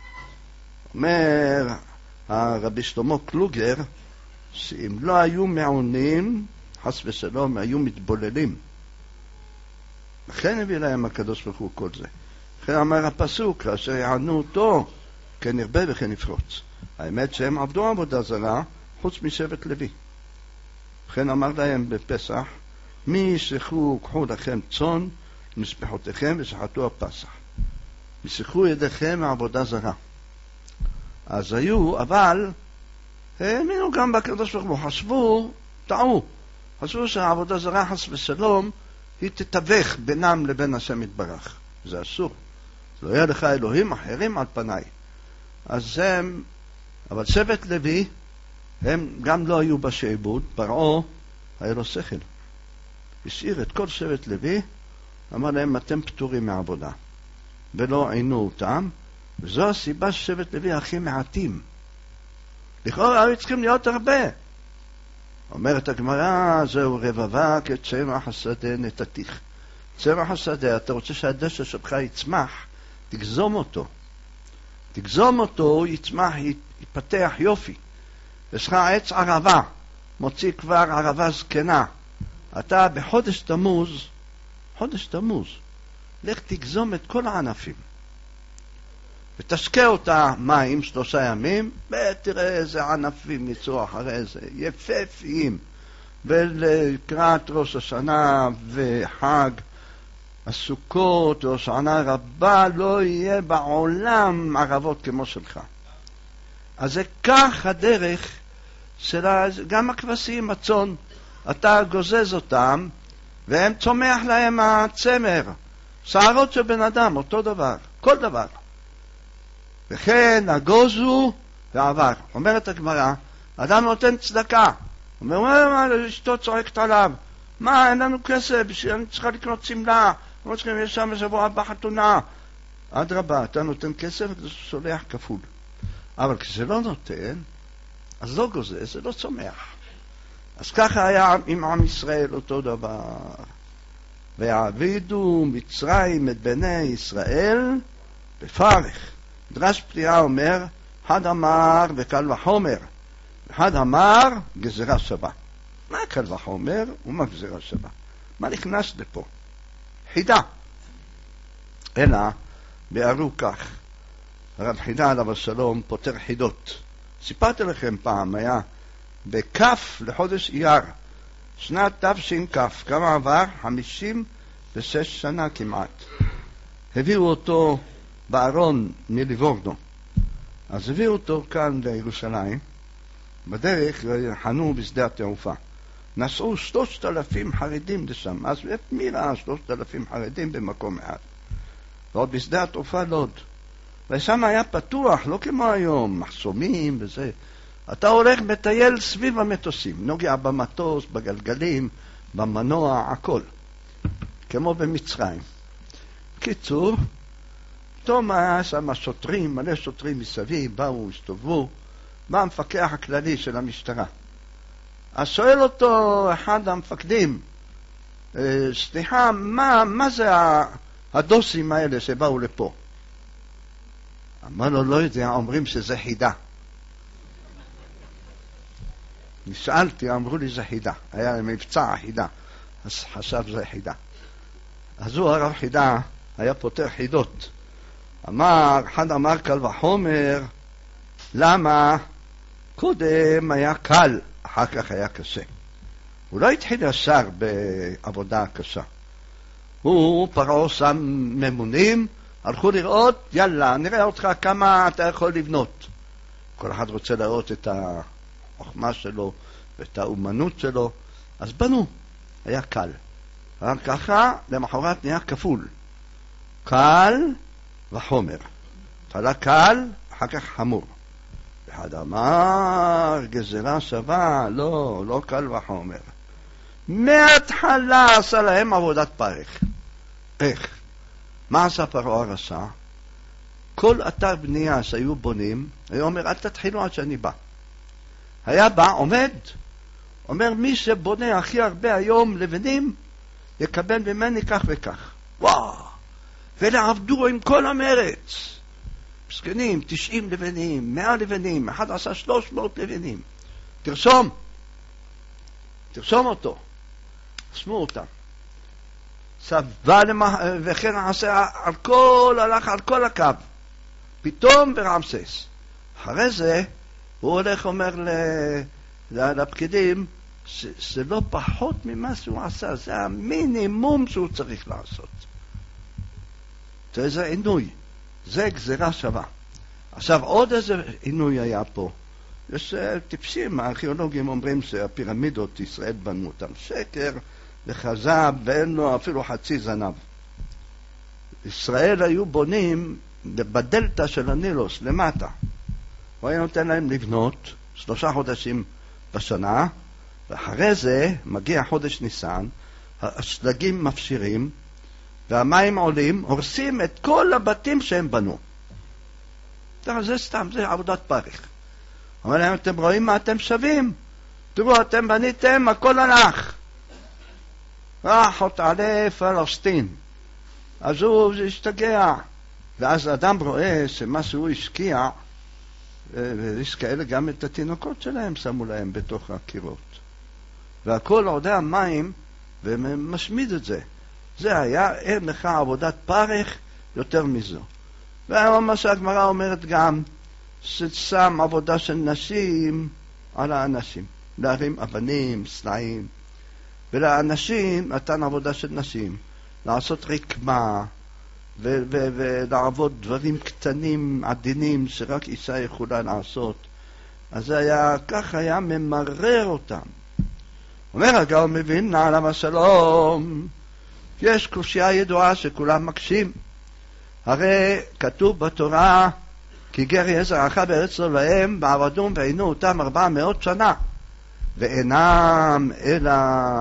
Speaker 1: אומר הרבי שלמה קלוגר, שאם לא היו מעונים, חס ושלום, היו מתבוללים. לכן הביא להם הקדוש ברוך הוא כל זה. לכן אמר הפסוק, כאשר יענו אותו, כן ירבה וכן יפרוץ. האמת שהם עבדו עבודה זרה, חוץ משבט לוי. לכן אמר להם בפסח, מי ישחו, קחו לכם צאן, משפחותיכם ושחטו הפסח. ישחו ידיכם מעבודה זרה. אז היו, אבל האמינו גם בקדוש ברוך הוא, חשבו, טעו. חשבו שהעבודה זרה חס ושלום, היא תתווך בינם לבין השם יתברך. זה אסור. לא יהיה לך אלוהים אחרים על פניי. אז הם, אבל שבט לוי, הם גם לא היו בשעבוד, פרעה היה לו שכל. השאיר את כל שבט לוי, אמר להם, אתם פטורים מעבודה. ולא עינו אותם, וזו הסיבה ששבט לוי הכי מעטים. לכאורה היו צריכים להיות הרבה. אומרת הגמרא, זהו רבבה כצמח השדה נתתיך. צמח השדה, אתה רוצה שהדשא שלך יצמח, תגזום אותו. תגזום אותו, יצמח, יפתח יופי. יש לך עץ ערבה, מוציא כבר ערבה זקנה. אתה בחודש תמוז, לך תגזום את כל הענפים. ותשקה אותה מים 3 ימים, ותראה איזה ענפים יצאו אחרי זה, יפהפיים. ולקראת ראש השנה וחג הסוכות, ראש השנה רבה, לא יהיה בעולם ערבות כמו שלך. אז זה כך הדרך של גם הכבשים, הצאן, אתה גוזז אותם, והם צומח להם הצמר. שערות של בן אדם, אותו דבר, כל דבר. וכן הגוזו ועבר. אומרת הגמרא, אדם נותן צדקה. אומר, מה, אשתו צועקת עליו. מה, אין לנו כסף, אני צריכה לקנות סמלה. לא צריכים, יש שם שבוע הבא חתונה. אדרבה, אתה נותן כסף, וזה שולח כפול. אבל כשזה לא נותן, אז לא גוזז, זה לא צומח. אז ככה היה עם עם ישראל אותו דבר. ויעבידו מצרים את בני ישראל בפרך. דרש פליאה אומר, אחד אמר וקל וחומר, אחד אמר גזרה שווה. מה קל וחומר ומה גזרה שווה? מה נכנס לפה? חידה. אלא ביארו כך, הרב חידה עליו השלום פותר חידות. סיפרתי לכם פעם, היה בכף לחודש אייר, שנת תש"כ, כמה עבר? 56 שנה כמעט. הביאו אותו בארון מליבורנו. אז הביאו אותו כאן לירושלים, בדרך חנו בשדה התעופה. נסעו 3,000 חרדים לשם, אז מי ראה 3,000 חרדים במקום אחד? ועוד בשדה התעופה לוד. ושם היה פתוח, לא כמו היום, מחסומים וזה. אתה הולך מטייל סביב המטוסים, נוגע במטוס, בגלגלים, במנוע, הכל. כמו במצרים. קיצור, פתאום היה שם שוטרים, מלא שוטרים מסביב, באו, הסתובבו, בא המפקח הכללי של המשטרה. אז שואל אותו אחד המפקדים, סליחה, מה זה הדוסים האלה שבאו לפה? אמר לו, לא יודע, אומרים שזה חידה. נשאלתי, אמרו לי זה חידה, היה מבצע חידה, אז חשב זה חידה. אז הוא הרב חידה, היה פותר חידות. אחד אמר קל וחומר, למה? קודם היה קל, אחר כך היה קשה. הוא לא התחיל ישר בעבודה קשה. הוא פרעה שם ממונים, הלכו לראות, יאללה, נראה אותך כמה אתה יכול לבנות. כל אחד רוצה לראות את החוכמה שלו ואת האומנות שלו. אז בנו, היה קל. רק ככה, למחרת נהיה כפול. קל וחומר. תלה קל, אחר כך חמור. אחד אמר, גזירה שווה, לא קל וחומר. מההתחלה עשה להם עבודת פרך. איך? מה עשה פרעה הרשע? כל אתר בנייה שהיו בונים, היה אומר, אל תתחילו עד שאני בא. היה בא, עומד, אומר, מי שבונה הכי הרבה היום לבנים, יקבל ממני כך וכך. וואו! ואלה עבדו עם כל המרץ. מסכנים, 90 לבנים, 100 לבנים, אחד עשה 300 לבנים. תרשום אותו. רשמו אותם. וכן עשה הלך על כל הקו. פתאום ברמסס. אחרי זה, הוא הולך אומר לפקידים, זה לא פחות ממה שהוא עשה, זה המינימום שהוא צריך לעשות. זה עינוי, זה גזירה שווה. עכשיו עוד איזה עינוי היה פה. יש טיפשים, הארכיאולוגים אומרים שהפירמידות ישראל בנו אותם שקר וכזב ואין לו אפילו חצי זנב. ישראל היו בונים בדלטה של הנילוס למטה. הוא היה נותן להם לבנות 3 חודשים בשנה, ואחרי זה מגיע חודש ניסן, השלגים מפשירים והמים עולים, הורסים את כל הבתים שהם בנו. זה סתם, זה עבודת פרך. אומר להם, אתם רואים מה אתם שווים? תראו, אתם בניתם, הכל הלך. רחות עלי פלסטין. אז הוא השתגע. ואז האדם רואה שמה שהוא השקיע, ויש כאלה גם את התינוקות שלהם שמו להם בתוך הקירות. והכל עודה המים ומשמיד את זה. זה היה, אין לך עבודת פרך יותר מזו. ומה שהגמרא אומרת גם, ששם עבודה של נשים על האנשים. להרים אבנים, סלעים. ולאנשים נתן עבודה של נשים. לעשות רקמה, ולעבוד דברים קטנים, עדינים, שרק אישה יכולה לעשות. אז זה היה, כך היה ממרר אותם. אומר הגאון מווילנה עליו השלום, יש קושיה ידועה שכולם מקשים. הרי כתוב בתורה, כי גר יהיה זרעך בארץ לא להם, ועבדום ועינו אותם 400 שנה. ואינם אלא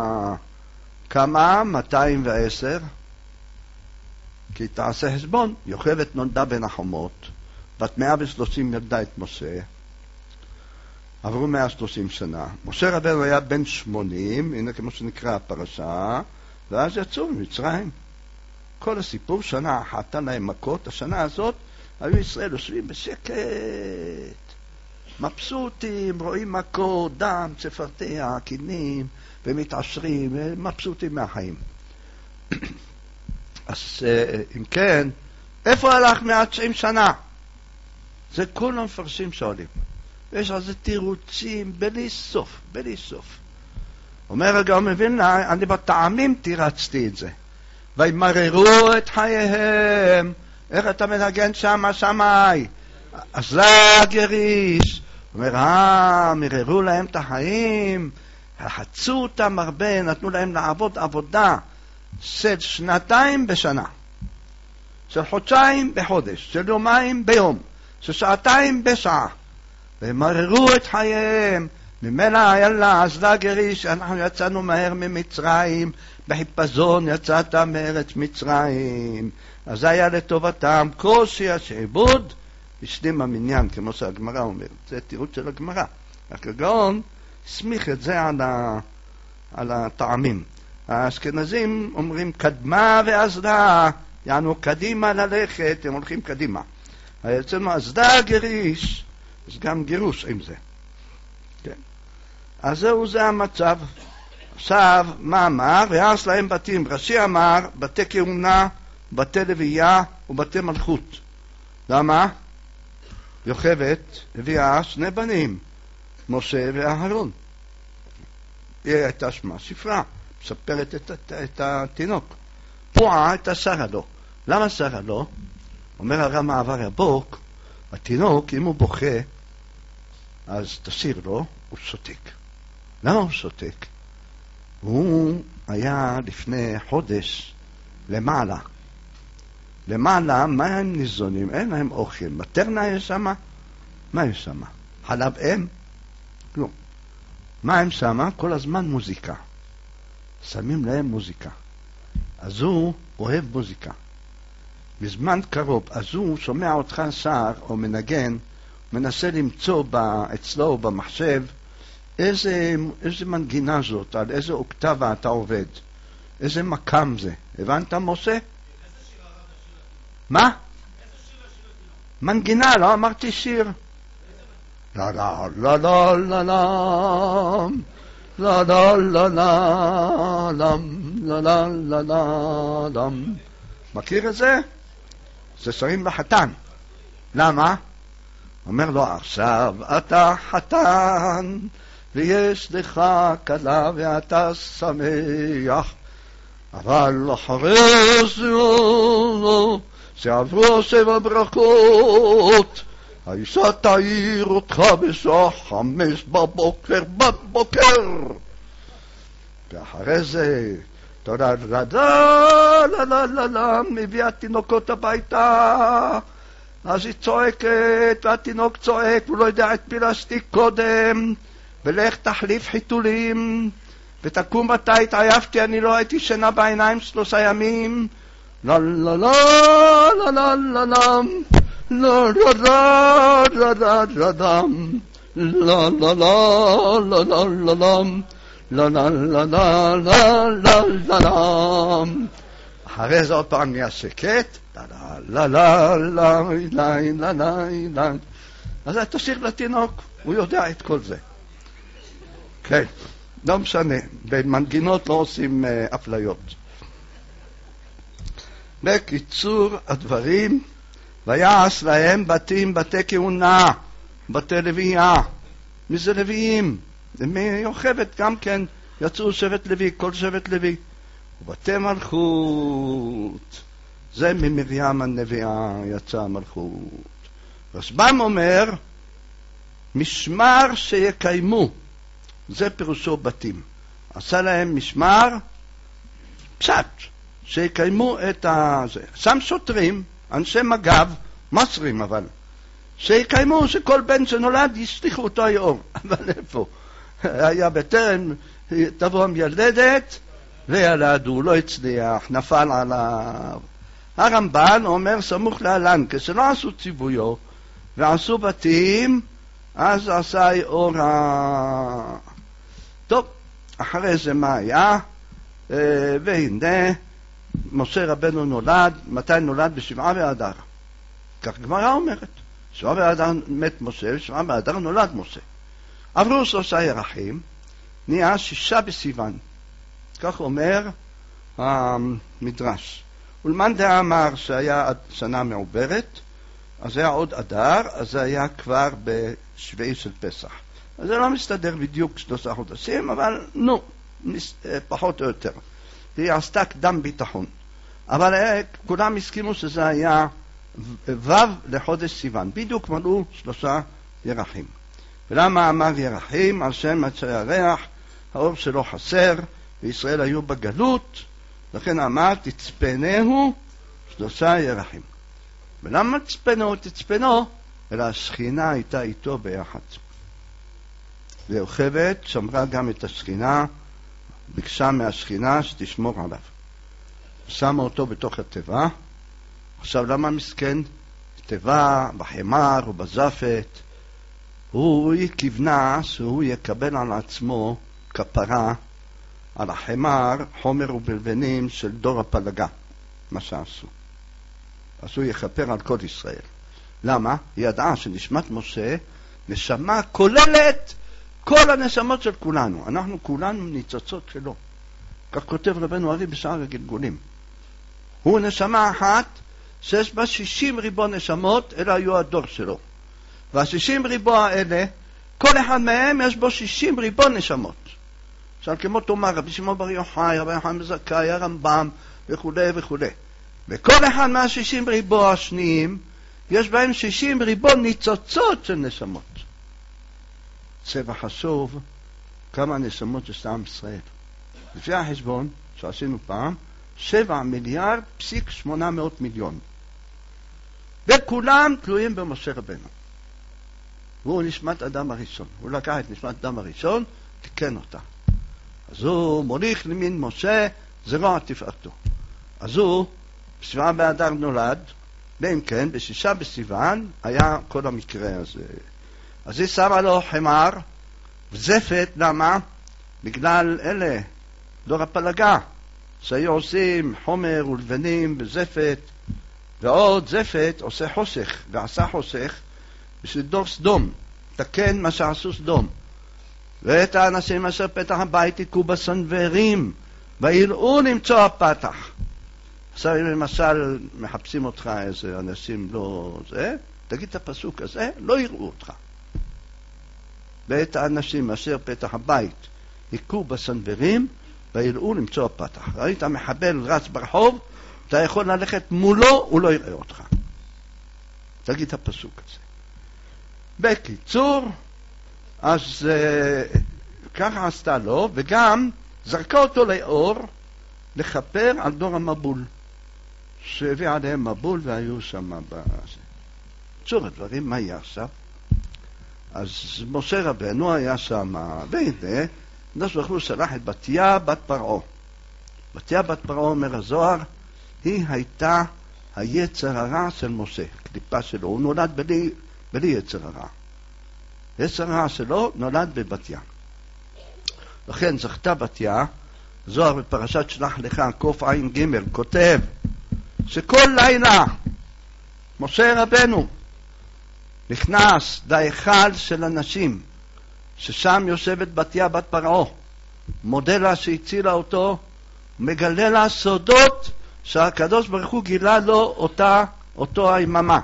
Speaker 1: כמה? 210. כי תעשה חשבון, יוכבד נולדה בין החומות, בת 130 ילדה את משה, עברו 130 שנה. משה רבנו היה בן 80, הנה כמו שנקרא הפרשה, ואז יצאו ממצרים. כל הסיפור, שנה אחת להם מכות, השנה הזאת היו ישראל יושבים בשקט, מבסוטים, רואים מכות, דם, צפרדע, קינים, ומתעשרים, מבסוטים מהחיים. אז אם כן, איפה הלך 190 שנה? זה כולם מפרשים שואלים. יש על זה תירוצים בלי סוף, בלי סוף. אומר הגאון מווילנה, אני בטעמים תירצתי את זה. וימררו את חייהם. איך אתה מנגן שמה שמאי? אז לא גריש. אומר, מררו להם את החיים, לחצו אותם הרבה, נתנו להם לעבוד עבודה של 2 בשנה, של חודשיים בחודש, של יומיים ביום, של 2 בשעה, ומררו את חייהם. ממילא יאללה, אז לא גריש, אנחנו יצאנו מהר ממצרים, בחיפזון יצאת מארץ מצרים. אז היה לטובתם קושי השעבוד, השלים המניין, כמו שהגמרא אומרת. זה תירוץ של הגמרא. הגאון הסמיך את זה על הטעמים. האשכנזים אומרים קדמה ועזדה, יענו קדימה ללכת, הם הולכים קדימה. אצלנו עזדה גריש, אז גם גירוש עם זה. כן. אז זהו, זה המצב. עכשיו, מה אמר? והרס להם בתים. רש"י אמר, בתי כהונה, בתי לוויה ובתי מלכות. למה? יוכבד הביאה 2 בנים, משה ואהרון. היא הייתה שמה שפרה, מספרת את התינוק. פועה הייתה שרה לו. למה שרה לו? אומר הרב עבר הבוק, התינוק, אם הוא בוכה, אז תסיר לו, הוא שותק. למה הוא שותק? הוא היה לפני חודש למעלה. למעלה, מה הם ניזונים? אין להם אוכל. מטרנה יש שמה? מה יש שמה? חלב אם? כלום. מה הם שמה? כל הזמן מוזיקה. שמים להם מוזיקה. אז הוא אוהב מוזיקה. בזמן קרוב, אז הוא שומע אותך שר או מנגן, מנסה למצוא אצלו במחשב איזה מנגינה זאת, על איזה אוקטבה אתה עובד, איזה מקם זה. הבנת, משה? מה? מנגינה, לא אמרתי שיר. לה לה לה לה לה לה לה לה לה לה לה לה לה. מכיר את זה? זה שרים לחתן. למה? אומר לו, עכשיו אתה חתן ויש לך כלה ואתה שמח, אבל אחרי שעברו 7 ברכות, האישה תעיר אותך בשעה 5 בבוקר, ואחרי זה תודה מביא התינוקות הביתה, אז היא צועקת והתינוק צועק, הוא לא יודע את פלסטיק קודם, ולך תחליף חיתולים ותקום מתי התעייפתי, אני לא הייתי שינה בעיניים 3 ימים. לה לה לה לה לה לה לה לה לה לה לה לה לה לה לה לה לה. אחרי זה עוד פעם נהיה שקט, לה לה לה לה לה לה. אז תשאיר לתינוק, הוא יודע את כל זה. כן, לא משנה, במנגינות לא עושים אפליות. בקיצור הדברים, ויעש להם בתים, בתי כהונה, בתי לוויה. מי זה לוויים? מיוחדת גם כן, יצאו שבט לוי, כל שבט לוי. ובתי מלכות, זה ממרים הנביאה יצא מלכות. רשב"ם אומר, משמר שיקיימו, זה פירושו בתים. עשה להם משמר, פשט, שיקיימו את זה. שם שוטרים, אנשי מג"ב, מסרים אבל, שיקיימו שכל בן שנולד ישליחו אותו היום. אבל איפה? היה בטרם תבוא המילדת, וילדו, לא הצליח, נפל עליו. הרמב"ן אומר סמוך להלן, כשלא עשו ציוויו ועשו בתים, אז עשה אורה. טוב, אחרי זה מה היה? והנה, משה רבנו נולד, מתי נולד? בשבעה באדר. כך גמרא אומרת. שבעה באדר מת משה, בשבעה באדר נולד משה. עברו 3 ירחים, נהיה 6 בסיוון. כך אומר המדרש. ולמאן דאמר שהיה שנה מעוברת, אז היה עוד אדר, אז זה היה כבר בשביעי של פסח. אז זה לא מסתדר בדיוק 3 חודשים, אבל נו, פחות או יותר. היא עשתה קדם ביטחון. אבל כולם הסכימו שזה היה ו' לחודש סיוון. בדיוק מלאו 3 ירחים. ולמה אמר ירחים? על שם מצא ירח, האור שלו חסר, וישראל היו בגלות, לכן אמר תצפנהו 3 ירחים. ולמה תצפנו? אלא השכינה הייתה איתו ביחד. ויוכבד שמרה גם את השכינה, ביקשה מהשכינה שתשמור עליו. שמה אותו בתוך התיבה. עכשיו למה מסכן? תיבה בחמר או בזפת, הוא כיוונה שהוא יקבל על עצמו כפרה על החמר, חומר ובלבנים של דור הפלגה, מה שעשו. אז הוא יכפר על כל ישראל. למה? היא ידעה שנשמת משה נשמה כוללת כל הנשמות של כולנו. אנחנו כולנו ניצוצות שלו. כך כותב רבנו ארי בשאר הגלגולים. הוא נשמה אחת שיש בה 60 ריבוע נשמות, אלה היו הדור שלו. וה-60 ריבוע האלה, כל אחד מהם יש בו 60 ריבוע נשמות. עכשיו כמו תאמר, רבי שמעון בר יוחאי, רבי יוחנן בן זכאי, הרמב"ם וכו' וכו'. וכל אחד מה-60 ריבוע השניים, יש בהם 60 ריבוע ניצוצות של נשמות. צבע חשוב כמה נשמות יש לעם ישראל. לפי החשבון שעשינו פעם, 7 מיליארד פסיק 800 מיליון. וכולם תלויים במשה רבנו. והוא נשמת אדם הראשון. הוא לקח את נשמת אדם הראשון, תיקן אותה. אז הוא מוליך למין משה, זרוע תפארתו. אז הוא, בשבעה באדר נולד, ואם כן, בשישה בסיוון היה כל המקרה הזה. אז היא שמה לו חמר וזפת, למה? בגלל אלה, דור הפלגה, שהיו עושים חומר ולבנים וזפת, ועוד זפת עושה חושך, ועשה חושך בשביל דור סדום, תקן מה שעשו סדום. ואת האנשים אשר פתח הבית יקו בסנוורים, ויראו למצוא הפתח. עכשיו אם למשל מחפשים אותך איזה אנשים לא זה, תגיד את הפסוק הזה, לא יראו אותך. ואת האנשים אשר פתח הבית יקו בסנוורים, ויראו למצוא הפתח. ראית מחבל רץ ברחוב, אתה יכול ללכת מולו, הוא לא יראה אותך. תגיד את הפסוק הזה. בקיצור, אז ככה עשתה לו, וגם זרקה אותו לאור לכפר על דור המבול, שהביא עליהם מבול והיו שם בזה. צור הדברים, מה היה עכשיו? אז משה רבנו היה שם, והנה, נס ברוך שלח את בתיה בת פרעה. בתיה בת פרעה, אומר הזוהר, היא הייתה היצר הרע של משה, קליפה שלו. הוא נולד בלי יצר הרע. יצר הרע שלו נולד בבתיה. לכן זכתה בתיה, זוהר בפרשת שלח לך קוף עין ג' כותב שכל לילה משה רבנו נכנס להיכל של אנשים ששם יושבת בתיה בת פרעה, מודה לה שהצילה אותו, מגלה לה סודות שהקדוש ברוך הוא גילה לו אותו היממה.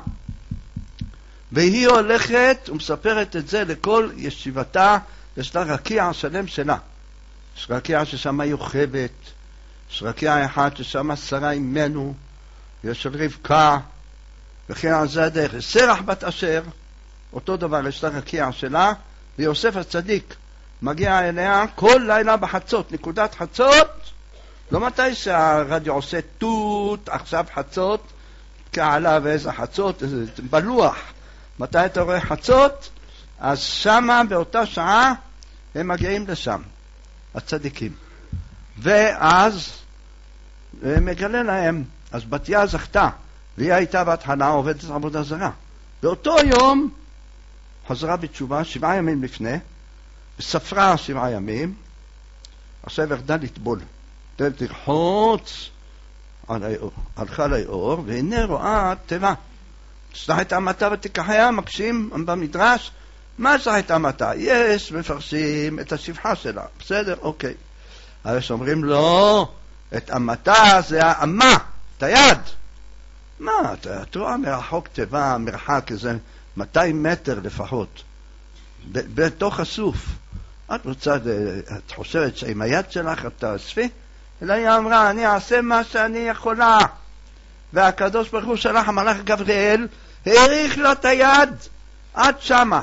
Speaker 1: והיא הולכת ומספרת את זה לכל ישיבתה, יש לה רקיע שלם שלה. יש רקיע ששם יוכבת, יש רקיע אחד ששם שרה אימנו, יש של רבקה, וכן על זה הדרך. סרח בת אשר, אותו דבר, יש לה רקיע שלה, ויוסף הצדיק מגיע אליה כל לילה בחצות, נקודת חצות, לא מתי שהרדיו עושה תות, עכשיו חצות, כעלה ואיזה חצות, איזה בלוח. מתי אתה רואה חצות? אז שמה באותה שעה הם מגיעים לשם, הצדיקים. ואז מגלה להם, אז בתיה זכתה, והיא הייתה בהתחלה עובדת עבודה זרה. באותו יום חזרה בתשובה 7 ימים לפני, וספרה 7 ימים, עכשיו ירדה לטבול. תרחוץ על האור, הלכה לאור, והנה רואה תיבה. שלח את המתה ותיקחיה, מקשים במדרש. מה שלח את המתה? יש מפרשים את השפחה שלה, בסדר, אוקיי. אבל שאומרים לא, את המתה זה האמה, את היד. מה, אתה רואה מרחוק תיבה, מרחק איזה 200 מטר לפחות, בתוך הסוף. את רוצה, את חושבת שעם היד שלך את תאספי? אלא היא אמרה, אני אעשה מה שאני יכולה. והקדוש ברוך הוא שלח המלאך גבריאל, העריך לו את היד עד שמה.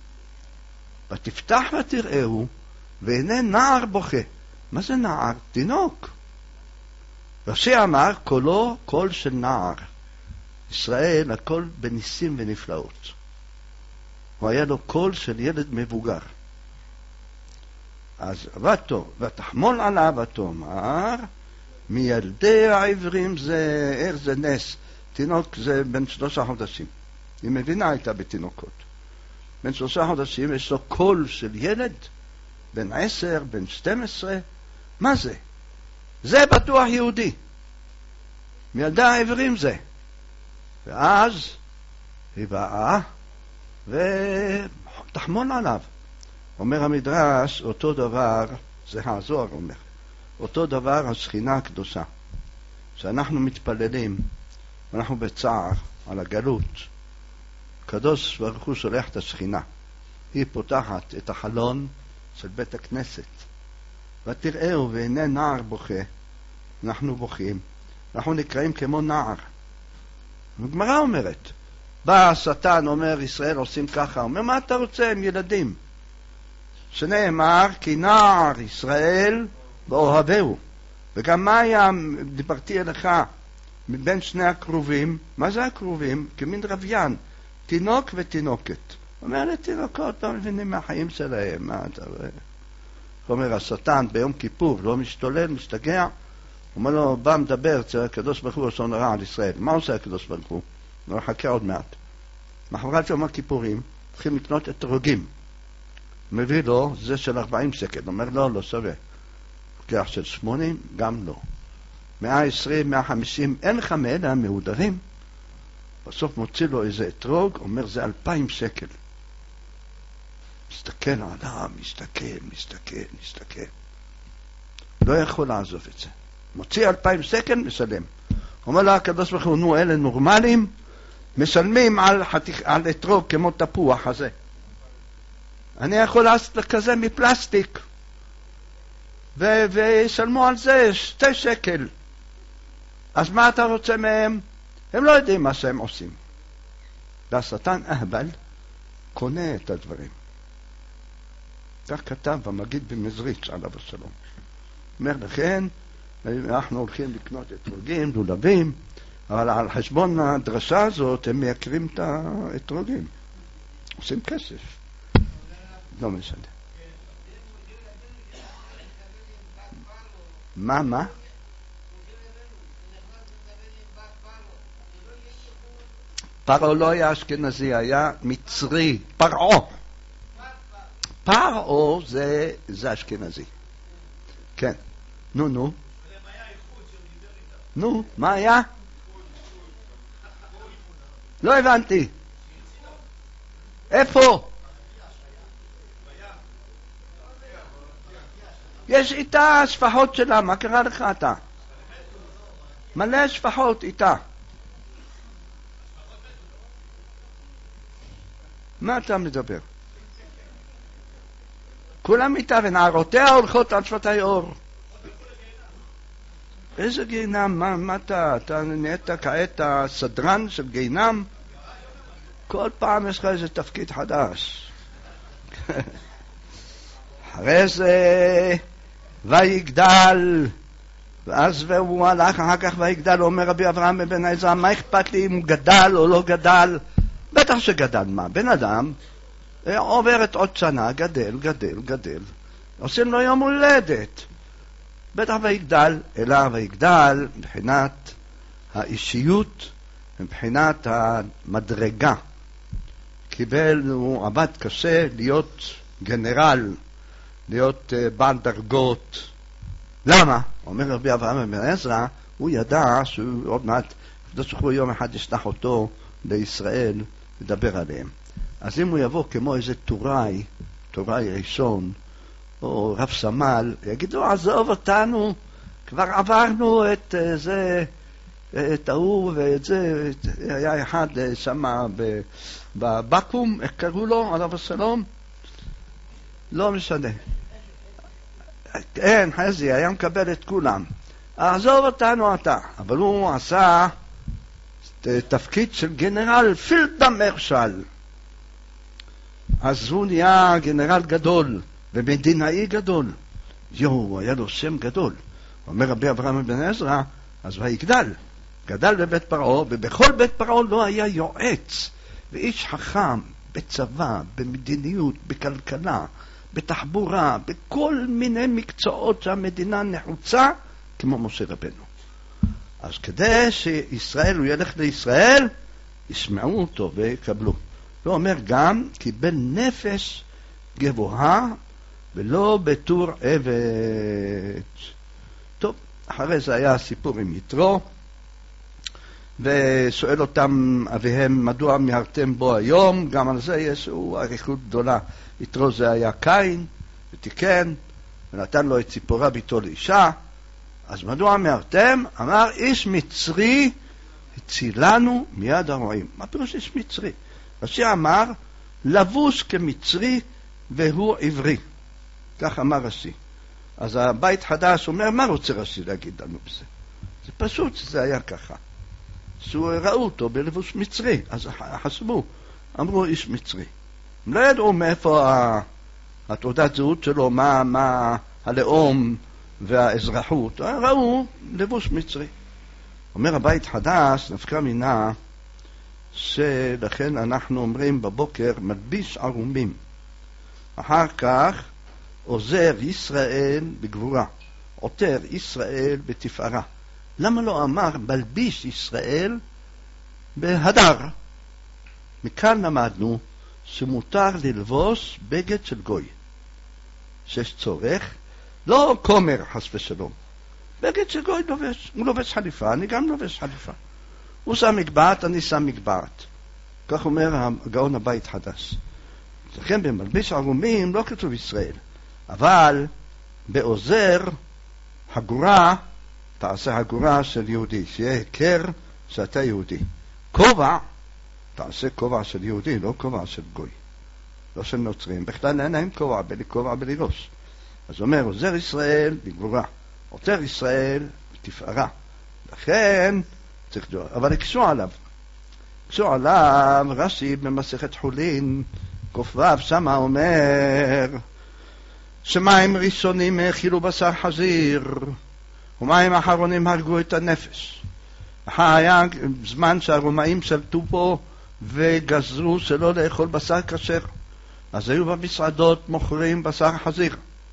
Speaker 1: ותפתח ותראהו, והנה נער בוכה. מה זה נער? תינוק. רש"י אמר, קולו קול של נער. ישראל הכל בניסים ונפלאות. הוא היה לו קול של ילד מבוגר. אז ותחמול עליו ותאמר, מילדי העברים זה, איך זה נס? תינוק זה בן 3 חודשים. היא מבינה הייתה בתינוקות. בן 3 חודשים יש לו קול של ילד, בן 10, בן 12. מה זה? זה בטוח יהודי. מילדי העברים זה. ואז היא באה ותחמול עליו. אומר המדרש, אותו דבר, זה הזוהר אומר, אותו דבר השכינה הקדושה. שאנחנו מתפללים, אנחנו בצער על הגלות, קדוש ברוך הוא שולח את השכינה. היא פותחת את החלון של בית הכנסת. ותראו, והנה נער בוכה, אנחנו בוכים, אנחנו נקראים כמו נער. הגמרא אומרת, בא השטן, אומר ישראל עושים ככה, אומר מה אתה רוצה עם ילדים? שנאמר כי נער ישראל ואוהבהו. וגם מה היה, דיברתי אליך, מבין שני הקרובים, מה זה הקרובים? כמין רביין, תינוק ותינוקת. אומר לתינוקות, לא מבינים מהחיים שלהם, מה אתה רואה? אומר השטן ביום כיפור, לא משתולל, משתגע, אומר לו, בא מדבר, הקדוש ברוך הוא עושה נורא על ישראל. מה עושה הקדוש ברוך הוא? לא חכה עוד מעט. מחרת יום הכיפורים, צריכים לקנות אתרוגים. מביא לו, זה של 40 שקל. אומר לו, לא שווה. לוקח של 80, גם לא. 120, 150, אין לך מאלה המהודרים. בסוף מוציא לו איזה אתרוג, אומר, זה 2,000 שקל. מסתכל עליו, מסתכל. לא יכול לעזוב את זה. מוציא 2,000 שקל, משלם. אומר לו, הקדוש ברוך הוא, נו, אלה נורמלים, משלמים על אתרוג כמו תפוח הזה. אני יכול לעשות כזה מפלסטיק, וישלמו על זה 2 שקל. אז מה אתה רוצה מהם? הם לא יודעים מה שהם עושים. והשטן אהבל קונה את הדברים. כך כתב המגיד במזריץ' עליו השלום. אומר לכן, אנחנו הולכים לקנות אתרוגים, לולבים, אבל על חשבון הדרשה הזאת הם מייקרים את האתרוגים. עושים כסף. לא משנה. מה? פרעה לא היה אשכנזי, היה מצרי. פרעה זה אשכנזי. כן. נו. נו, מה היה? לא הבנתי. איפה? יש איתה שפחות שלה, מה קרה לך אתה? מלא שפחות איתה. מה אתה מדבר? כולם איתה ונערותיה הולכות על שפתי אור. איזה גיהנם? מה אתה נהיית כעת הסדרן של גיהנם? כל פעם יש לך איזה תפקיד חדש. אחרי זה ויגדל, ואז והוא הלך אחר כך ויגדל, אומר רבי אברהם בן עזרא, מה אכפת לי אם הוא גדל או לא גדל? בטח שגדל. מה? בן אדם עוברת עוד שנה, גדל, עושים לו יום הולדת, בטח ויגדל, אלא ויגדל מבחינת האישיות, מבחינת המדרגה. הוא עבד קשה להיות גנרל, להיות בעל דרגות. למה? אומר רבי אברהם בן עזרא, הוא ידע שהוא עוד מעט, הוא יום אחד ישלח אותו לישראל לדבר עליהם. אז אם הוא יבוא כמו איזה טוראי ראשון, או רב סמל, יגידו, עזוב אותנו, כבר עברנו את זה, את ההוא ואת זה. היה אחד שם בבקום, איך קראו לו, עליו השלום? לא משנה. אין, חזי, היה מקבל את כולם. עזוב אותנו אתה. אבל הוא עשה תפקיד של גנרל פילדמרשל. אז הוא נהיה גנרל גדול ומדינאי גדול. היה לו שם גדול. אומר רבי אברהם בן עזרא, אז ויגדל. גדל בבית פרעה, ובכל בית פרעה לא היה יועץ ואיש חכם בצבא, במדיניות, בכלכלה, בתחבורה, בכל מיני מקצועות שהמדינה נחוצה, כמו משה רבנו. אז כדי שישראל, הוא ילך לישראל, ישמעו אותו ויקבלו. הוא אומר גם, קיבל נפש גבוהה ולא בתור עבד. טוב, אחרי זה היה סיפור עם יתרו, ושואל אותם אביהם, מדוע מיהרתם בו היום? גם על זה יש אריכות גדולה. יתרו זה היה קין, ותיקן, ונתן לו את ציפורה ביתו לאישה. אז מדוע מיהרתם? אמר, איש מצרי הצילנו מיד הרועים. מה פירוש איש מצרי? רש"י אמר, לבוש כמצרי והוא עברי. כך אמר רש"י. אז הבית חדש אומר, מה רוצה רש"י להגיד לנו בזה? זה פשוט שזה היה ככה. ראו אותו בלבוש מצרי, אז חשבו, אמרו איש מצרי. הם לא ידעו מאיפה התעודת זהות שלו, מה הלאום, והאזרחות, ראו לבוש מצרי. אומר הבית חדש, נפקא מינה, שלכן אנחנו אומרים בבוקר מלביש ערומים. אחר כך עוזר ישראל בגבורה, עוטר ישראל בתפארה. למה לא אמר מלביש ישראל בהדר? מכאן למדנו שמותר ללבוש בגד של גוי, שיש צורך, לא כומר חס ושלום. בגד של גוי לובש, הוא לובש חליפה, אני גם לובש חליפה. הוא שם מגבעת, אני שם מגבעת. כך אומר הגאון הבית חדש. לכן במלביש ערומים לא כתוב ישראל, אבל בעוזר הגורה, תעשה הגורה של יהודי, שיהיה הכר שאתה יהודי. כובע, תעשה כובע של יהודי, לא כובע של גוי, לא של נוצרים. בכלל אין להם כובע, בלי כובע, בלי ראש. אז אומר, עוזר ישראל בגבורה, עוטר ישראל בתפארה. לכן צריך לדבר, אבל הקשו עליו, רש"י במסכת חולין, ק"ו, שמה אומר, שמים ראשונים האכילו בשר חזיר, ומים אחרונים הרגו את הנפש. היה זמן שהרומאים שלטו פה וגזרו שלא לאכול בשר כשר. אז היו במסעדות מוכרים בשר חזיר.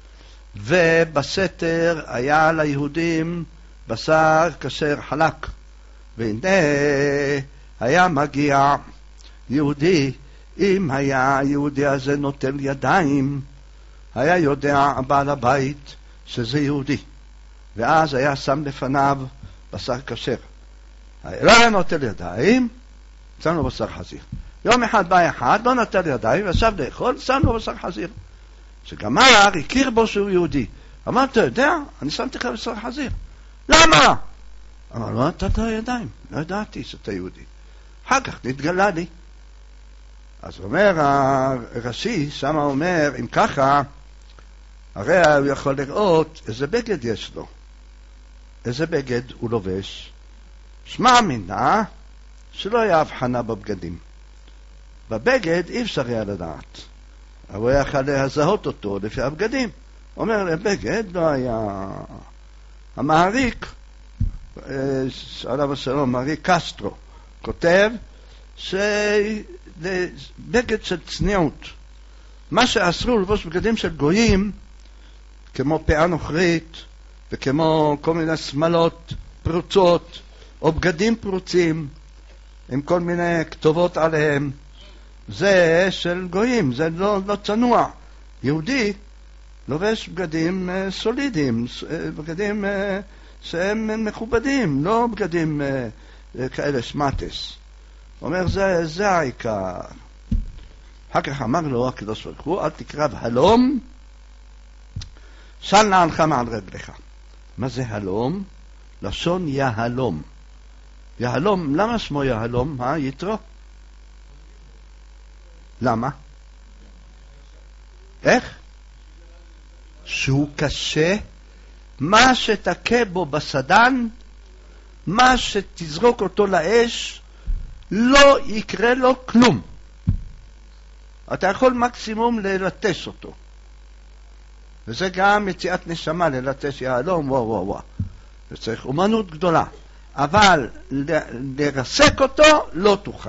Speaker 1: ובסתר היה ליהודים בשר כשר חלק. והנה היה מגיע יהודי, אם היה היהודי הזה נוטל ידיים, היה יודע בעל הבית שזה יהודי. ואז היה שם לפניו בשר כשר. לא היה נוטל ידיים, שם לו בשר חזיר. יום אחד בא אחד, לא נטל ידיים, ועכשיו לאכול, שם לו בשר חזיר. שגמר, הכיר בו שהוא יהודי. אמר, אתה יודע, אני שמתי לך בשר חזיר. למה? אמר, לא נטלת ידיים, לא ידעתי שאתה יהודי. אחר כך נתגלה לי. אז אומר הרש"י, שמה אומר, אם ככה, הרי הוא יכול לראות איזה בגד יש לו. איזה בגד הוא לובש. שמע מינה שלא היה הבחנה בבגדים. בבגד אי אפשר היה לדעת. אבל הוא היה יכול להזהות אותו לפי הבגדים. אומר לבגד לא היה... המעריק, עליו השלום, מעריק קסטרו, כותב שבגד של צניעות. מה שאסרו לבוש בגדים של גויים, כמו פאה נוכרית, וכמו כל מיני שמלות פרוצות, או בגדים פרוצים, עם כל מיני כתובות עליהם, זה של גויים, זה לא צנוע. יהודי לובש בגדים סולידיים, בגדים שהם מכובדים, לא בגדים כאלה שמטס. אומר, זה העיקר. אחר כך אמר לו הקדוש ברוך הוא, אל תקרב הלום, של נעלך מעל רגליך. מה זה הלום? לשון יהלום. יהלום, למה שמו יהלום? יתרו? למה? איך? שהוא קשה, מה שתכה בו בסדן, מה שתזרוק אותו לאש, לא יקרה לו כלום. אתה יכול מקסימום ללטש אותו. וזה גם יציאת נשמה, ללטש יהלום, וואו. זה צריך אומנות גדולה. אבל לרסק אותו לא תוכל.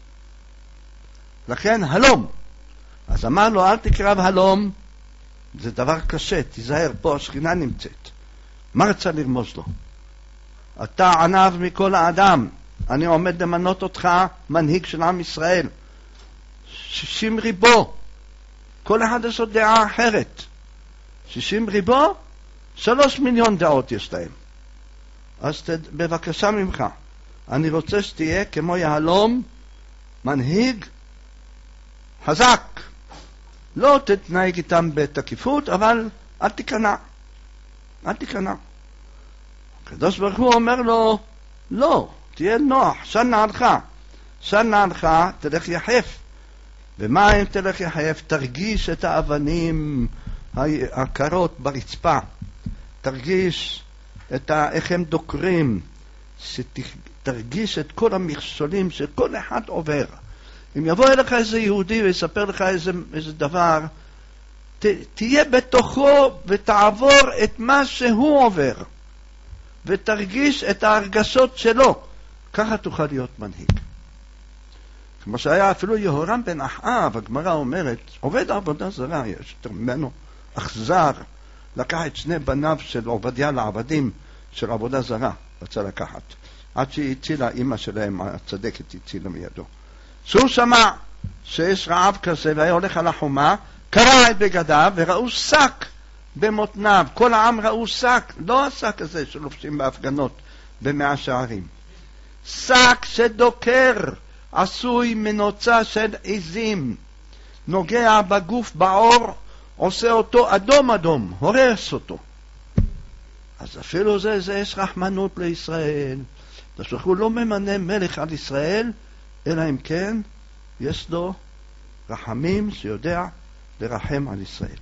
Speaker 1: לכן הלום. אז אמר לו, אל תקרב הלום, זה דבר קשה, תיזהר, פה השכינה נמצאת. מה רצה לרמוז לו? אתה ענב מכל האדם, אני עומד למנות אותך מנהיג של עם ישראל. 60 ריבו, כל אחד יש עוד דעה אחרת. 60 ריבו, 3 מיליון דעות יש להם. אז בבקשה ממך, אני רוצה שתהיה כמו יהלום, מנהיג חזק. לא תתנהג איתם בתקיפות, אבל אל תיכנע. אל תיכנע. הקדוש ברוך הוא אומר לו, לא, תהיה נוח, של נעלך. של נעלך, תלך יחף. ומה אם תלך יחף? תרגיש את האבנים הקרות ברצפה. תרגיש איך הם דוקרים. תרגיש את כל המכשולים שכל אחד עובר. אם יבוא אליך איזה יהודי ויספר לך איזה דבר, תהיה בתוכו ותעבור את מה שהוא עובר, ותרגיש את ההרגשות שלו. ככה תוכל להיות מנהיג. כמו שהיה אפילו יהורם בן אחאב, הגמרא אומרת, עובד עבודה זרה, יש יותר ממנו אכזר, לקח את שני בניו של עובדיה לעבדים של עבודה זרה, רצה לקחת, עד שהיא הצילה, אמא שלהם הצדקת הצילה מידו. שהוא שמע שיש רעב כזה והיה הולך על החומה, קרע את בגדיו וראו שק במותניו. כל העם ראו שק, לא השק הזה שלובשים בהפגנות במאה שערים, שק שדוקר, עשוי מנוצה של עזים, נוגע בגוף בעור, עושה אותו אדום אדום, הורס אותו. אז אפילו זה יש רחמנות לישראל. הוא לא ממנה מלך על ישראל, אלא אם כן יש לו רחמים שיודע לרחם על ישראל.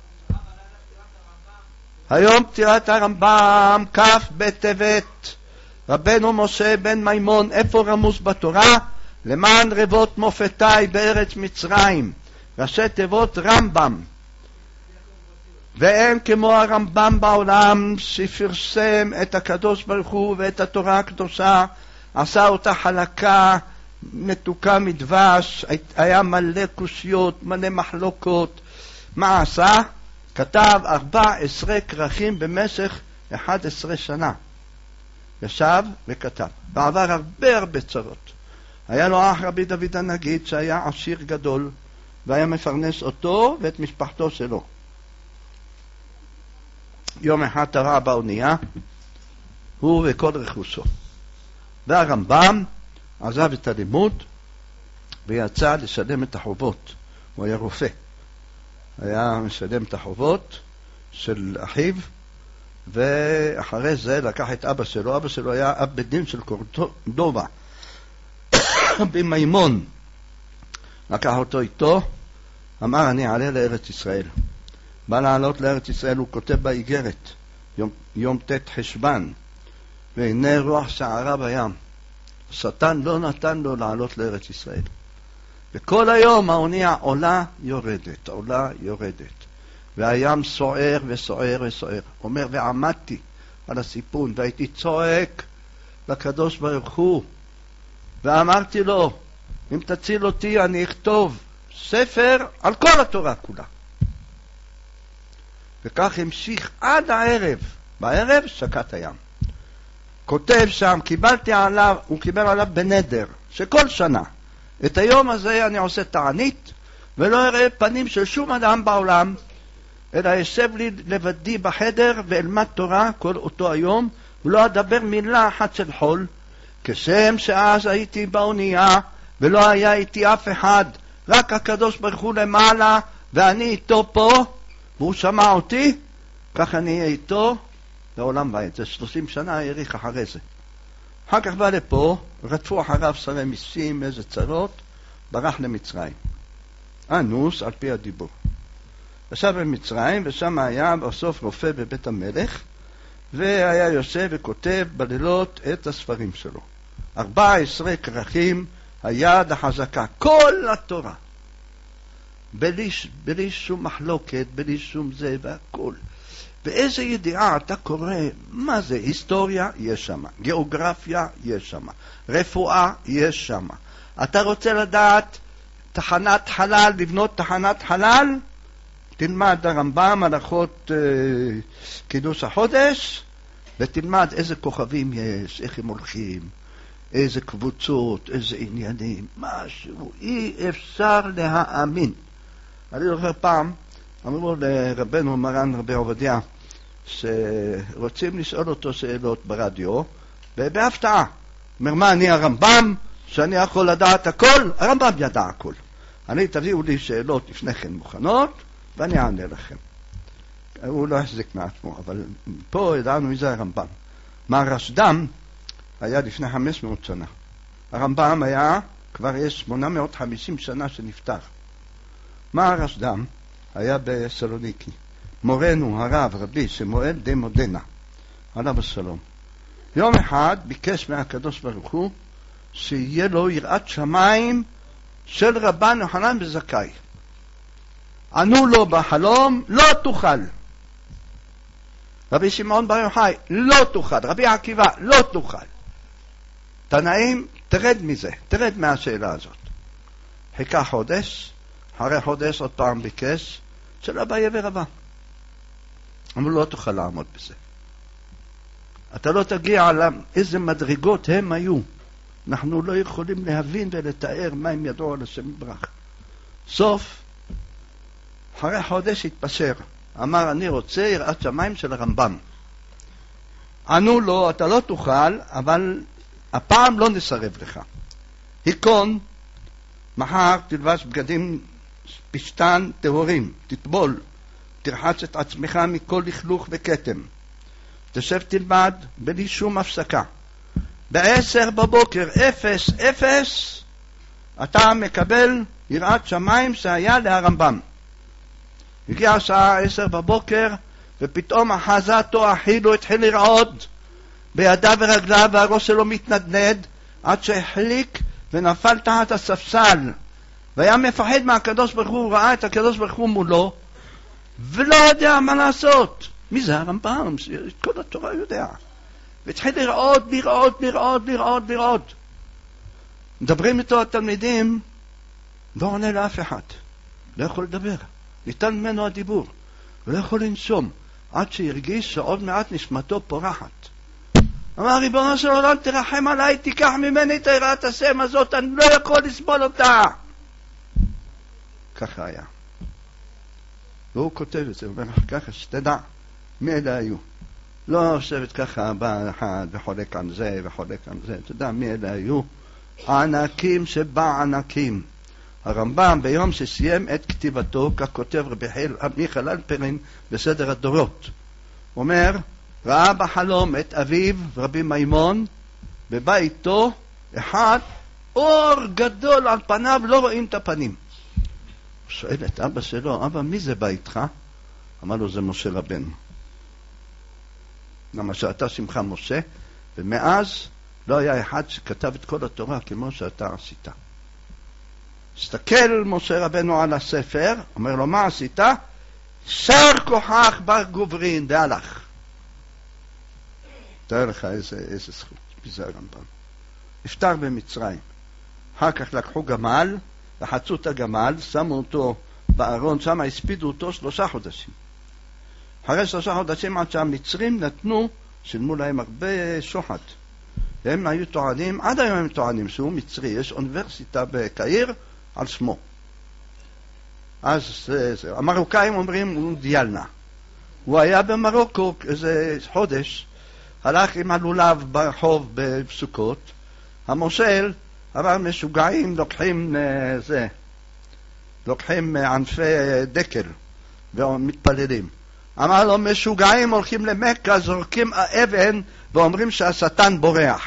Speaker 1: היום פטירת הרמב"ם, כף בטבת, רבנו משה בן מימון, איפה רמוז בתורה? למען רבות מופתיי בארץ מצרים, ראשי תיבות רמב"ם. ואין כמו הרמב"ם בעולם, שפרסם את הקדוש ברוך הוא ואת התורה הקדושה, עשה אותה חלקה, מתוקה מדבש, היה מלא קושיות, מלא מחלוקות. מה עשה? כתב 14 כרכים במשך 11 שנה. ישב וכתב, ועבר הרבה צרות. היה לו אח רבי דוד הנגיד שהיה עשיר גדול, והיה מפרנס אותו ואת משפחתו שלו. יום אחד טרע באונייה, הוא וכל רכושו. והרמב"ם עזב את הלימוד ויצא לשלם את החובות. הוא היה רופא. היה משלם את החובות של אחיו, ואחרי זה לקח את אבא שלו. אבא שלו היה אב בית דין של קורדובה, במימון. לקח אותו איתו, אמר אני אעלה לארץ ישראל. בא לעלות לארץ ישראל, הוא כותב באיגרת, יום ת' חשבן, והנה רוח שערה בים. שטן לא נתן לו לעלות לארץ ישראל. וכל היום האונייה עולה יורדת, עולה יורדת. והים סוער וסוער וסוער. אומר, ועמדתי על הסיפון והייתי צועק לקדוש ברוך הוא, ואמרתי לו, אם תציל אותי אני אכתוב ספר על כל התורה כולה. וכך המשיך עד הערב. בערב שקט הים. כותב שם, הוא קיבל עליו בנדר, שכל שנה את היום הזה אני עושה תענית, ולא אראה פנים של שום אדם בעולם, אלא ישב לי לבדי בחדר ואלמד תורה כל אותו היום, ולא אדבר מילה אחת של חול, כשם שאז הייתי באונייה, ולא היה איתי אף אחד, רק הקדוש ברוך הוא למעלה, ואני איתו פה, והוא שמע אותי, כך אני אהיה איתו לעולם ועד. זה 30 שנה העריך אחרי זה. אחר כך בא לפה, רדפו אחריו שרי מיסים, איזה צרות, ברח למצרים. אנוס על פי הדיבור. ישב במצרים, ושם היה בסוף רופא בבית המלך, והיה יושב וכותב בלילות את הספרים שלו. 14 כרכים, היד החזקה, כל התורה. בלי שום מחלוקת, בלי שום זה והכל. ואיזה ידיעה אתה קורא, מה זה? היסטוריה יש שם, גיאוגרפיה יש שם, רפואה יש שם. אתה רוצה לדעת תחנת חלל, לבנות תחנת חלל? תלמד הרמב"ם הלכות קידוש החודש, ותלמד איזה כוכבים יש, איך הם הולכים, איזה קבוצות, איזה עניינים, משהו אי אפשר להאמין. אני זוכר פעם, אמרו לרבנו מרן רבי עובדיה, שרוצים לשאול אותו שאלות ברדיו, ובהפתעה. אומר, מה, אני הרמב"ם, שאני יכול לדעת הכל? הרמב"ם ידע הכל. אני תביאו לי שאלות לפני כן מוכנות, ואני אענה לכם. הוא לא החזיק מעצמו, אבל פה ידענו מי זה הרמב"ם. מהרשד"ם היה לפני 500 שנה. הרמב"ם היה, כבר יש 850 שנה שנפטר. מהרשד"ם היה בסלוניקי. מורנו הרב רבי שמואל די מודנה, עליו השלום. יום אחד ביקש מהקדוש ברוך הוא שיהיה לו יראת שמיים של רבן יוחנן בן זכאי. ענו לו בחלום, לא תוכל. רבי שמעון בר יוחאי, לא תוכל. רבי עקיבא, לא תוכל. תנאים, תרד מזה, תרד מהשאלה הזאת. חיכה חודש, אחרי חודש עוד פעם ביקש, של אביי ורבא. אמרו, לא תוכל לעמוד בזה. אתה לא תגיע על איזה מדרגות הם היו. אנחנו לא יכולים להבין ולתאר מה הם ידעו על השם יתברך. סוף, אחרי חודש התפשר. אמר, אני רוצה יראת שמיים של הרמב"ם. ענו לו, אתה לא תוכל, אבל הפעם לא נסרב לך. היכון, מחר תלבש בגדים פשטן טהורים, תטבול, תרחץ את עצמך מכל לכלוך וכתם. תשב תלמד בלי שום הפסקה. ב10 בבוקר, 0, אתה מקבל יראת שמיים שהיה להרמב"ם. הגיעה השעה 10 בבוקר, ופתאום אחזתו אכילו התחיל לרעוד בידיו ורגליו, והראש שלו מתנדנד עד שהחליק ונפל תחת הספסל, והיה מפחד מהקדוש ברוך הוא. ראה את הקדוש ברוך הוא מולו ולא יודע מה לעשות. מי זה הרמב"ם? את כל התורה יודע. והתחיל לרעוד. מדברים איתו התלמידים, לא עונה לאף אחד, לא יכול לדבר, ניתן ממנו הדיבור, ולא יכול לנשום, עד שהרגיש שעוד מעט נשמתו פורחת. אמר, ריבונו של עולם, תרחם עליי, תיקח ממני את יראת השם הזאת, אני לא יכול לסבול אותה. ככה היה. והוא כותב את זה, הוא אומר ככה, שתדע מי אלה היו. לא יושבת ככה, בא אחד וחולק על זה וחולק על זה. תדע מי אלה היו. הענקים שבענקים. הרמב"ם ביום שסיים את כתיבתו, כך כותב רבי מיכאל אלפרין בסדר הדורות, אומר, ראה בחלום את אביו רבי מימון בביתו אחד, אור גדול על פניו, לא רואים את הפנים. הוא שואל את אבא שלו, אבא, מי זה בא איתך? אמר לו, זה משה רבנו. למה שאתה שמך משה, ומאז לא היה אחד שכתב את כל התורה כמו שאתה עשית. הסתכל משה רבנו על הספר, אומר לו, מה עשית? שר כוחך בר גוברין, והלך. תאר לך איזה זכות, מזה הרמב"ם. נפטר במצרים. אחר כך לקחו גמל, לחצו את הגמל, שמו אותו בארון, שם הספידו אותו 3 חודשים. אחרי 3 חודשים עד שהמצרים נתנו, שילמו להם הרבה שוחד. הם היו טוענים, עד היום הם טוענים שהוא מצרי, יש אוניברסיטה בקהיר על שמו. אז המרוקאים אומרים, הוא דיאלנה. הוא היה במרוקו איזה חודש, הלך עם הלולב ברחוב בסוכות, המושל אמר, משוגעים לוקחים ענפי דקל ומתפללים. אמר לו, משוגעים הולכים למכה, זורקים אבן ואומרים שהשטן בורח.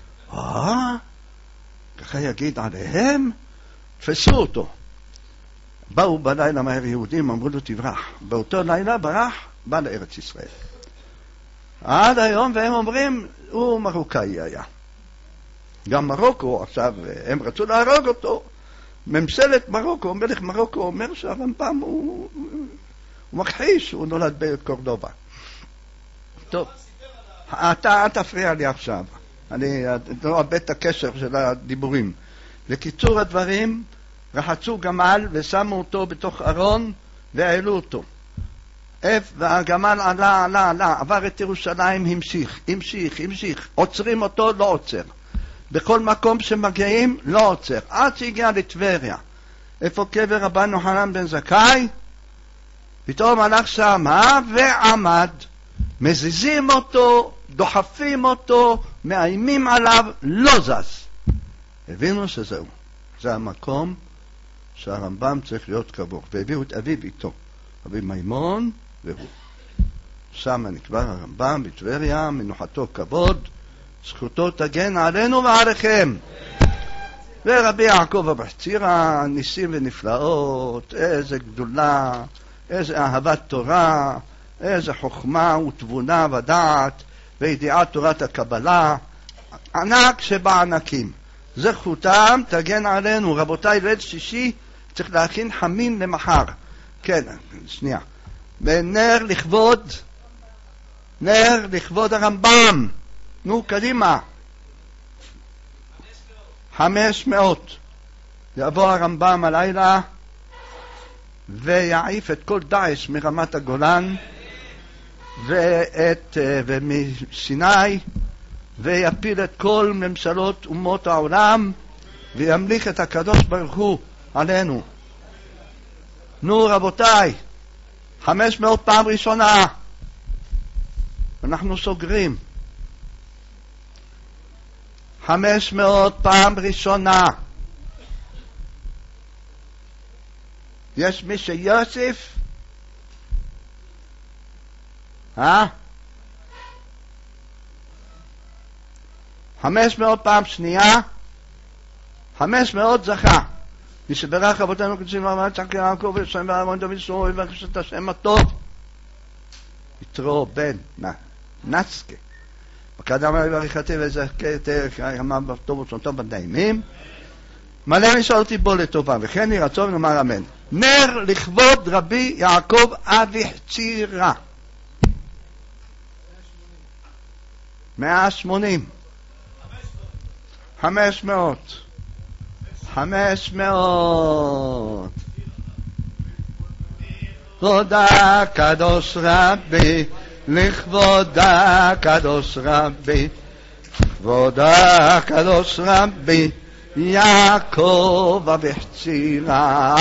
Speaker 1: ככה יגיד עליהם? תפסו אותו. באו בלילה מהר יהודים, אמרו לו תברח. באותו לילה ברח, בא לארץ ישראל. עד היום, והם אומרים, הוא מרוקאי היה. גם מרוקו, עכשיו הם רצו להרוג אותו. ממשלת מרוקו, מלך מרוקו אומר שהרמב"ם הוא מכחיש, הוא נולד בקורדובה. טוב, אתה תפריע לי עכשיו. אני לא אאבד את הקשר של הדיבורים. לקיצור הדברים, רחצו גמל ושמו אותו בתוך ארון והעלו אותו. והגמל עלה, עבר את ירושלים, המשיך. עוצרים אותו, לא עוצר. בכל מקום שמגיעים, לא עוצר. עד שהגיע לטבריה. איפה קבר רבן יוחנן בן זכאי? פתאום הלך שם ועמד. מזיזים אותו, דוחפים אותו, מאיימים עליו, לא זז. הבינו שזהו. זה המקום שהרמב"ם צריך להיות קבור. והביאו את אביו איתו. רבי מימון והוא. שם נקבר הרמב"ם בטבריה, מנוחתו כבוד, זכותו תגן עלינו ועליכם. ורבי יעקב אבוחצירא, ניסים ונפלאות, איזה גדולה, איזה אהבת תורה, איזה חוכמה ותבונה ודעת וידיעת תורת הקבלה, ענק שבענקים. זכותם תגן עלינו. רבותיי, ליל שישי צריך להכין חמין למחר. כן, שנייה. ונר לכבוד הרמב"ם. נו, קדימה. 500. יבוא הרמב"ם הלילה ויעיף את כל דאעש מרמת הגולן ומסיני, ויפיל את כל ממשלות אומות העולם, וימליך את הקדוש ברוך הוא עלינו. נו רבותיי, 500 פעם ראשונה. אנחנו סוגרים. 500 פעם ראשונה. יש מי שיוסיף? 500 פעם שנייה. 500 זכה. מי שברך אבותינו קדושים ואמרת צחק יעקב ושם ואהרון דוד שלמה וברכש את השם הטוב. יתרו בן נסקה. בקדם וברכתי וזכתי ימיו בטוב וצונתו בנעימים. מלא משאלתי בו לטובה, וכן יהי רצון ונאמר אמן. נר לכבוד רבי יעקב אביחצירא. 180. 500. לכבוד הקדוש רבי, לכבוד הקדוש רבי, לכבוד הקדוש רבי יעקב אביחצירא.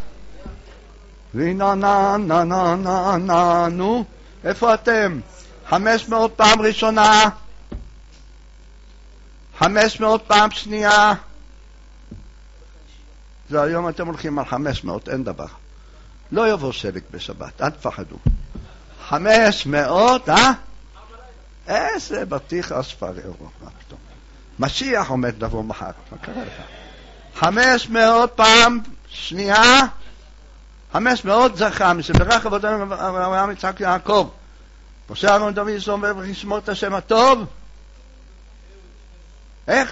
Speaker 1: נו, איפה אתם? 500 פעם ראשונה. 500 פעם שנייה. זה היום אתם הולכים על 500, אין דבר. לא יבוא שלג בשבת, אל תפחדו. 500, איזה בטיח אספר אירו. משיח עומד לבוא מחר, מה קרה לך? 500 פעם שנייה. 500 זכה, משברך אבותינו אברהם יצחק יעקב. משה אהרון דוד שלמה וישמור את השם הטוב. איך?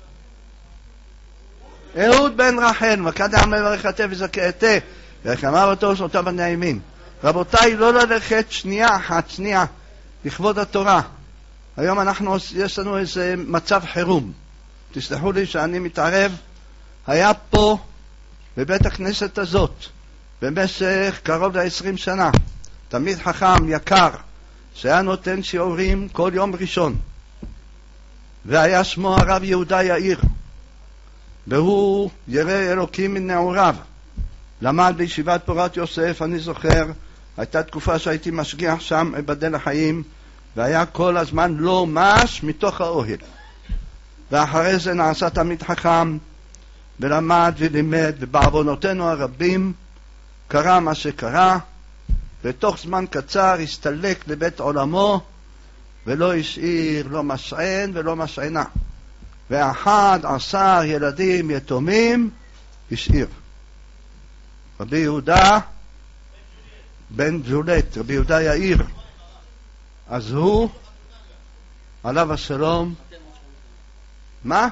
Speaker 1: אהוד בן רחל, וקדם לברכתי וזכיתי, ורחמיו הטוב ושנותיו בנעימים. רבותיי, לא ללכת שנייה אחת, שנייה, לכבוד התורה. היום יש לנו איזה מצב חירום. תסלחו לי שאני מתערב. היה פה, בבית הכנסת הזאת, במשך קרוב ל-20 שנה, תלמיד חכם יקר, שהיה נותן שיעורים כל יום ראשון, והיה שמו הרב יהודה יאיר, והוא ירא אלוקים מנעוריו. למד בישיבת פורת יוסף, אני זוכר, הייתה תקופה שהייתי משגיח שם בדל החיים, והיה כל הזמן לא מש מתוך האוהל. ואחרי זה נעשה תלמיד חכם, ולמד ולימד, ובעוונותינו הרבים קרה מה שקרה, ותוך זמן קצר הסתלק לבית עולמו, ולא השאיר לא משען ולא משענה. 11 ילדים יתומים השאיר. רבי יהודה בן ג'ולט, רבי יהודה יאיר. אז הוא, עליו השלום, מה?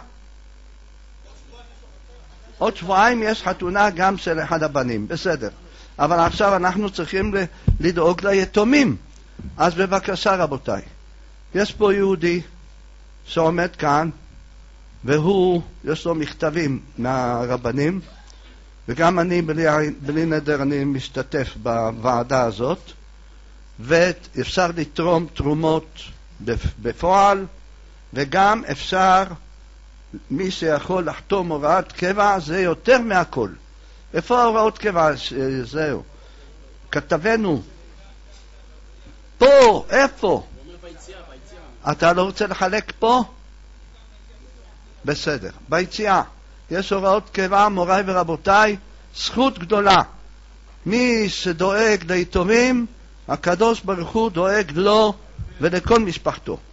Speaker 1: עוד שבועיים יש חתונה גם של אחד הבנים, בסדר. אבל עכשיו אנחנו צריכים לדאוג ליתומים. אז בבקשה רבותיי, יש פה יהודי שעומד כאן, והוא, יש לו מכתבים מהרבנים, וגם אני בלי נדר אני משתתף בוועדה הזאת, ואפשר לתרום תרומות בפועל, וגם אפשר, מי שיכול לחתום הוראת קבע, זה יותר מהכל. איפה הוראות קבע? זהו. כתבנו. פה, איפה? אתה לא רוצה לחלק פה? בסדר. ביציאה. יש הוראות קבע, מוריי ורבותיי, זכות גדולה. מי שדואג ליתומים, הקדוש ברוך הוא דואג לו ולכל משפחתו.